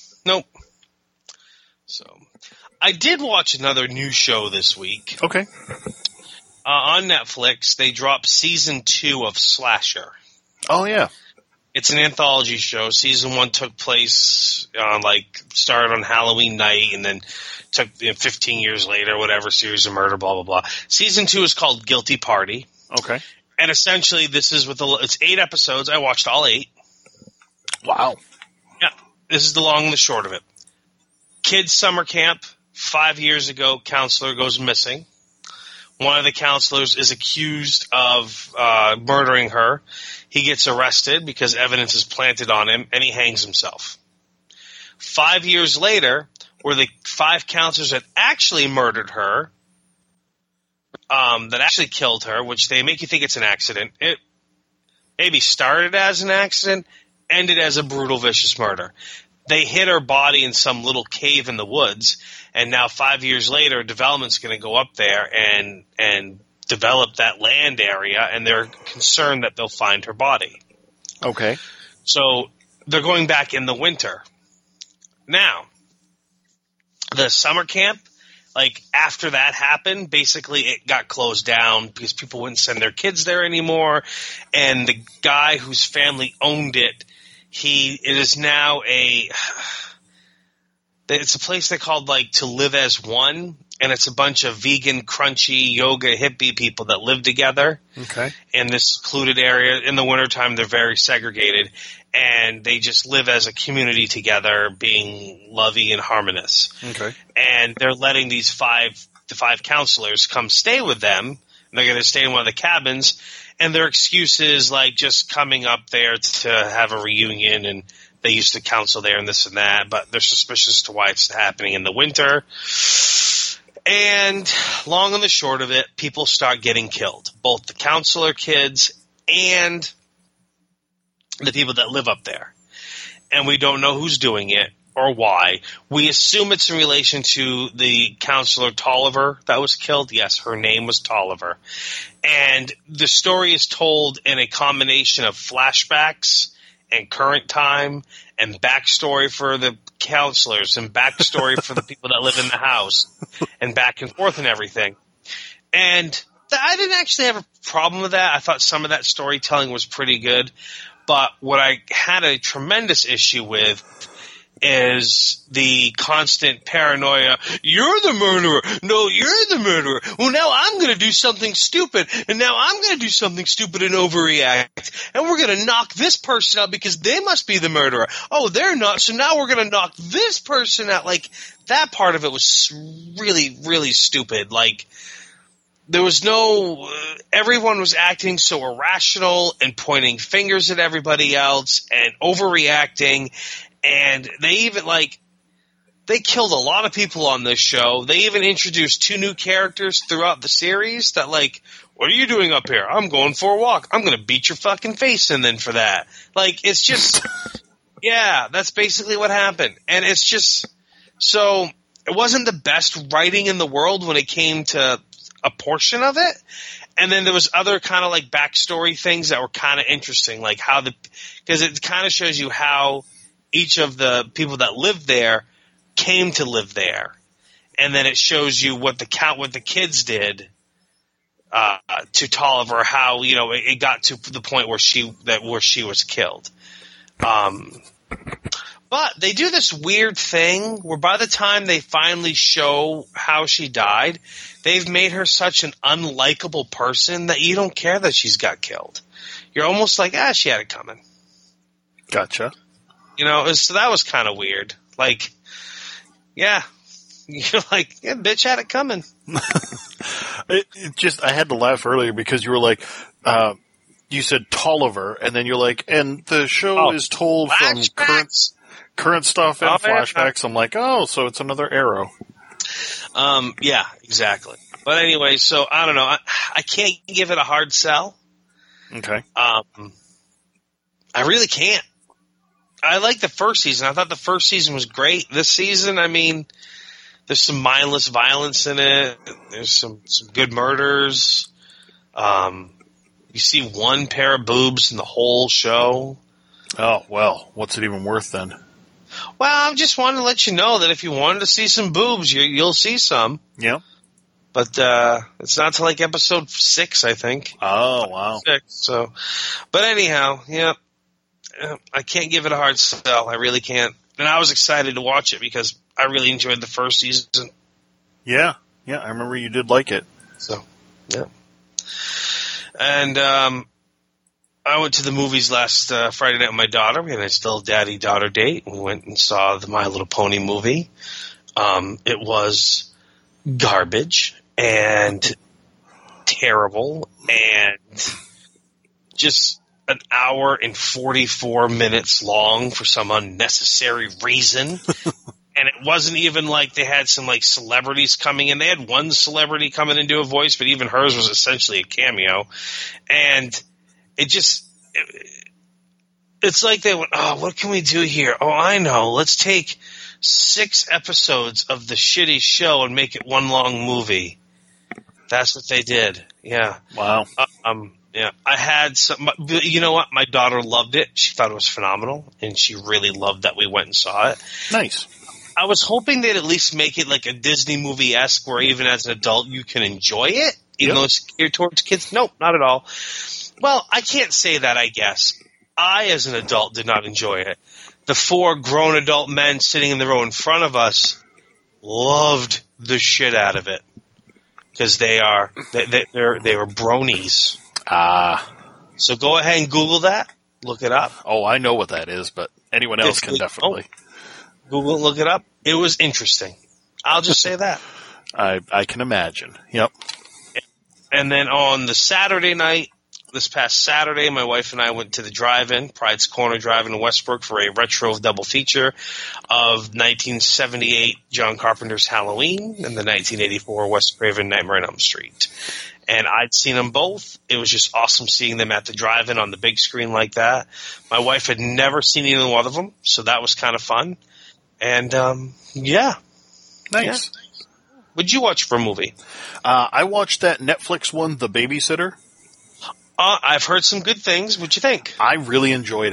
[SPEAKER 3] So, I did watch another new show this week.
[SPEAKER 2] Okay.
[SPEAKER 3] On Netflix, they dropped season 2 of Slasher.
[SPEAKER 2] Oh yeah.
[SPEAKER 3] It's an anthology show. Season 1 took place started on Halloween night, and then took 15 years later, whatever, series of murder, blah blah blah. Season 2 is called Guilty Party.
[SPEAKER 2] Okay.
[SPEAKER 3] And essentially, this is it's 8 episodes. I watched all 8.
[SPEAKER 2] Wow.
[SPEAKER 3] Yeah, this is the long and the short of it. Kids summer camp. 5 years ago, counselor goes missing. One of the counselors is accused of murdering her. He gets arrested because evidence is planted on him, and he hangs himself. 5 years later, where the 5 counselors that actually murdered her, that actually killed her, which they make you think it's an accident. It maybe started as an accident, ended as a brutal, vicious murder. They hid her body in some little cave in the woods, and now 5 years later, development's going to go up there and develop that land area, and they're concerned that they'll find her body.
[SPEAKER 2] Okay.
[SPEAKER 3] So they're going back in the winter. Now, the summer camp, after that happened, basically it got closed down because people wouldn't send their kids there anymore, and the guy whose family owned it, it is now it's a place they called To Live as One, and it's a bunch of vegan, crunchy, yoga, hippie people that live together.
[SPEAKER 2] Okay.
[SPEAKER 3] In this secluded area. In the wintertime, they're very segregated, and they just live as a community together, being lovey and harmonious.
[SPEAKER 2] Okay.
[SPEAKER 3] And they're letting the 5 counselors come stay with them. They're going to stay in one of the cabins, and their excuse is just coming up there to have a reunion, and they used to counsel there and this and that, but they're suspicious to why it's happening in the winter. And long and the short of it, people start getting killed. Both the counselor kids and the people that live up there. And we don't know who's doing it or why. We assume it's in relation to the counselor Tolliver that was killed. Yes, her name was Tolliver. And the story is told in a combination of flashbacks and current time and backstory for the counselors and backstory for the people that live in the house and back and forth and everything. And I didn't actually have a problem with that. I thought some of that storytelling was pretty good. But what I had a tremendous issue with is the constant paranoia. You're the murderer. No, you're the murderer. Well, now I'm going to do something stupid, and now I'm going to do something stupid and overreact, and we're going to knock this person out because they must be the murderer. Oh, they're not, so now we're going to knock this person out. Like, that part of it was really, really stupid. Like, there was no everyone was acting so irrational and pointing fingers at everybody else and overreacting. And they even, like, they killed a lot of people on this show. They even introduced 2 new characters throughout the series that, like, what are you doing up here? I'm going for a walk. I'm going to beat your fucking face in then for that. Like, it's just, yeah, that's basically what happened. And it's just, so it wasn't the best writing in the world when it came to a portion of it. And then there was other kind of, like, backstory things that were kind of interesting, like how because it kind of shows you how each of the people that lived there came to live there, and then it shows you what the kids did to Tolliver, how it got to the point where she was killed. But they do this weird thing where by the time they finally show how she died, they've made her such an unlikable person that you don't care that she's got killed. You're almost like, she had it coming.
[SPEAKER 2] Gotcha.
[SPEAKER 3] So that was kind of weird. Like, yeah, you're like, yeah, bitch had it coming.
[SPEAKER 2] I had to laugh earlier because you were like, you said Tolliver, and then you're like, and the show is told from current stuff and flashbacks. I'm like, so it's another Arrow.
[SPEAKER 3] Yeah, exactly. But anyway, so I don't know. I can't give it a hard sell.
[SPEAKER 2] Okay.
[SPEAKER 3] I really can't. I like the first season. I thought the first season was great. This season, I mean, there's some mindless violence in it. There's some good murders. You see one pair of boobs in the whole show.
[SPEAKER 2] Oh, well, what's it even worth then?
[SPEAKER 3] Well, I just wanted to let you know that if you wanted to see some boobs, you'll see some.
[SPEAKER 2] Yeah.
[SPEAKER 3] But it's not till like episode 6, I think.
[SPEAKER 2] Oh, wow.
[SPEAKER 3] 6, so, but anyhow, yeah. I can't give it a hard sell. I really can't. And I was excited to watch it because I really enjoyed the first season.
[SPEAKER 2] Yeah. Yeah, I remember you did like it.
[SPEAKER 3] So, yeah. And I went to the movies last Friday night with my daughter. We had a still daddy-daughter date. We went and saw the My Little Pony movie. It was garbage and terrible and just an hour and 44 minutes long for some unnecessary reason. And it wasn't even like they had some like celebrities coming in. They had one celebrity coming in to do a voice, but even hers was essentially a cameo. And it's like they went, what can we do here? Oh, I know. Let's take 6 episodes of the shitty show and make it one long movie. That's what they did. Yeah.
[SPEAKER 2] Wow.
[SPEAKER 3] Yeah, I had some. You know what? My daughter loved it. She thought it was phenomenal, and she really loved that we went and saw it.
[SPEAKER 2] Nice.
[SPEAKER 3] I was hoping they'd at least make it like a Disney movie-esque, where even as an adult you can enjoy it, even though it's geared towards kids. Nope, not at all. Well, I can't say that. I guess I, as an adult, did not enjoy it. The 4 grown adult men sitting in the row in front of us loved the shit out of it because they were bronies. So go ahead and Google that. Look it up.
[SPEAKER 2] Oh, I know what that is, but anyone else can definitely.
[SPEAKER 3] Google, look it up. It was interesting. I'll just say that.
[SPEAKER 2] I can imagine. Yep.
[SPEAKER 3] And then on the Saturday night, this past Saturday, my wife and I went to the drive-in, Pride's Corner Drive-In in Westbrook, for a retro double feature of 1978 John Carpenter's Halloween and the 1984 Wes Craven Nightmare on Elm Street. And I'd seen them both. It was just awesome seeing them at the drive-in on the big screen like that. My wife had never seen either one of them, so that was kind of fun. And, yeah.
[SPEAKER 2] Nice.
[SPEAKER 3] Yeah. What'd you watch for a movie?
[SPEAKER 2] I watched that Netflix one, The Babysitter.
[SPEAKER 3] I've heard some good things. What'd you think?
[SPEAKER 2] I really enjoyed it.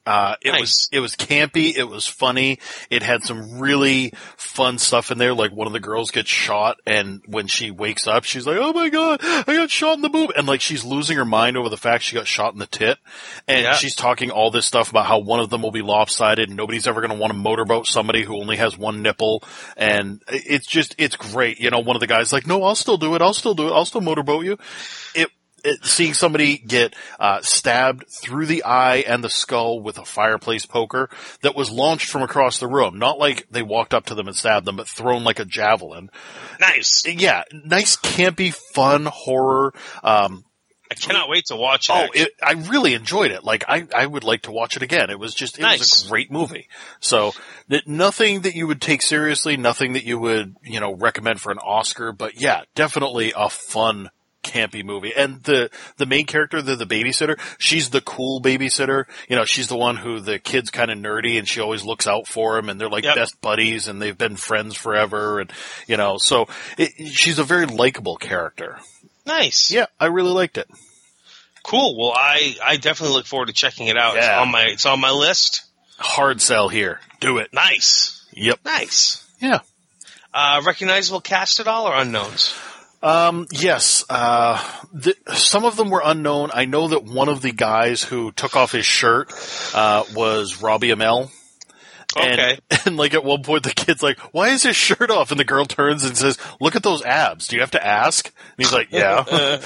[SPEAKER 2] It was campy. It was funny. It had some really fun stuff in there. Like one of the girls gets shot, and when she wakes up, she's like, "Oh my god, I got shot in the boob," and like she's losing her mind over the fact she got shot in the tit, and she's talking all this stuff about how one of them will be lopsided, and nobody's ever going to want to motorboat somebody who only has one nipple, and it's great. You know, one of the guys like, "No, I'll still do it. I'll still motorboat you." Seeing somebody get stabbed through the eye and the skull with a fireplace poker that was launched from across the room. Not like they walked up to them and stabbed them, but thrown like a javelin.
[SPEAKER 3] Nice.
[SPEAKER 2] Yeah, nice, campy, fun horror.
[SPEAKER 3] I cannot wait to watch it.
[SPEAKER 2] I really enjoyed it. Like, I would like to watch it again. It was just, was a great movie. So, nothing that you would take seriously, nothing that you would, recommend for an Oscar, but yeah, definitely a fun, campy movie. And the main character, the babysitter, she's the cool babysitter. She's the one who the kid's kind of nerdy and she always looks out for him, and they're like best buddies and they've been friends forever. And, so she's a very likable character.
[SPEAKER 3] Nice.
[SPEAKER 2] Yeah, I really liked it.
[SPEAKER 3] Cool. Well, I definitely look forward to checking it out. Yeah. It's on my list.
[SPEAKER 2] Hard sell here. Do it.
[SPEAKER 3] Nice.
[SPEAKER 2] Yep.
[SPEAKER 3] Nice.
[SPEAKER 2] Yeah.
[SPEAKER 3] Recognizable cast at all or unknowns?
[SPEAKER 2] Yes. Some of them were unknown. I know that one of the guys who took off his shirt, was Robbie Amell.
[SPEAKER 3] Okay.
[SPEAKER 2] And like at one point the kid's like, "Why is his shirt off?" And the girl turns and says, "Look at those abs. Do you have to ask?" And he's like, "Yeah."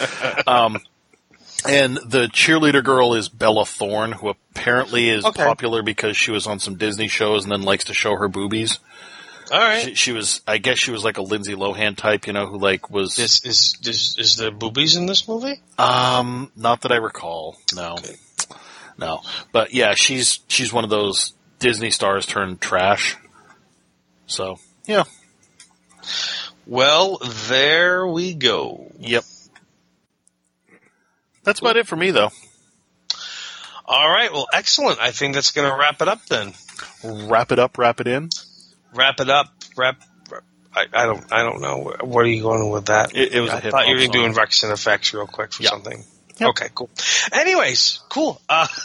[SPEAKER 2] And the cheerleader girl is Bella Thorne, who apparently is popular because she was on some Disney shows and then likes to show her boobies.
[SPEAKER 3] All right.
[SPEAKER 2] She was, I guess she was like a Lindsay Lohan type, who like was...
[SPEAKER 3] Is there boobies in this movie?
[SPEAKER 2] Not that I recall. No. Okay. No. But yeah, she's one of those Disney stars turned trash. So, yeah.
[SPEAKER 3] Well, there we go.
[SPEAKER 2] Yep. That's about it for me, though.
[SPEAKER 3] All right. Well, excellent. I think that's going to wrap it up then.
[SPEAKER 2] Wrap it up, wrap it in?
[SPEAKER 3] Wrap it up. I don't know. Where are you going with that?
[SPEAKER 2] It was a hip-hop
[SPEAKER 3] I thought you were
[SPEAKER 2] song.
[SPEAKER 3] doing Rex and Effects real quick for something.
[SPEAKER 2] Yep.
[SPEAKER 3] Okay, cool. Anyways, cool.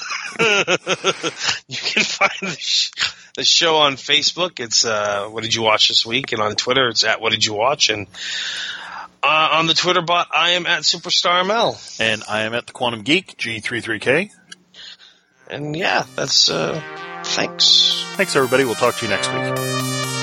[SPEAKER 3] You can find the show on Facebook. It's What Did You Watch This Week? And on Twitter, it's at What Did You Watch? And on the Twitter bot, I am at Superstar ML.
[SPEAKER 2] And I am at the Quantum Geek, G33K.
[SPEAKER 3] And yeah, that's thanks.
[SPEAKER 2] Thanks, everybody. We'll talk to you next week.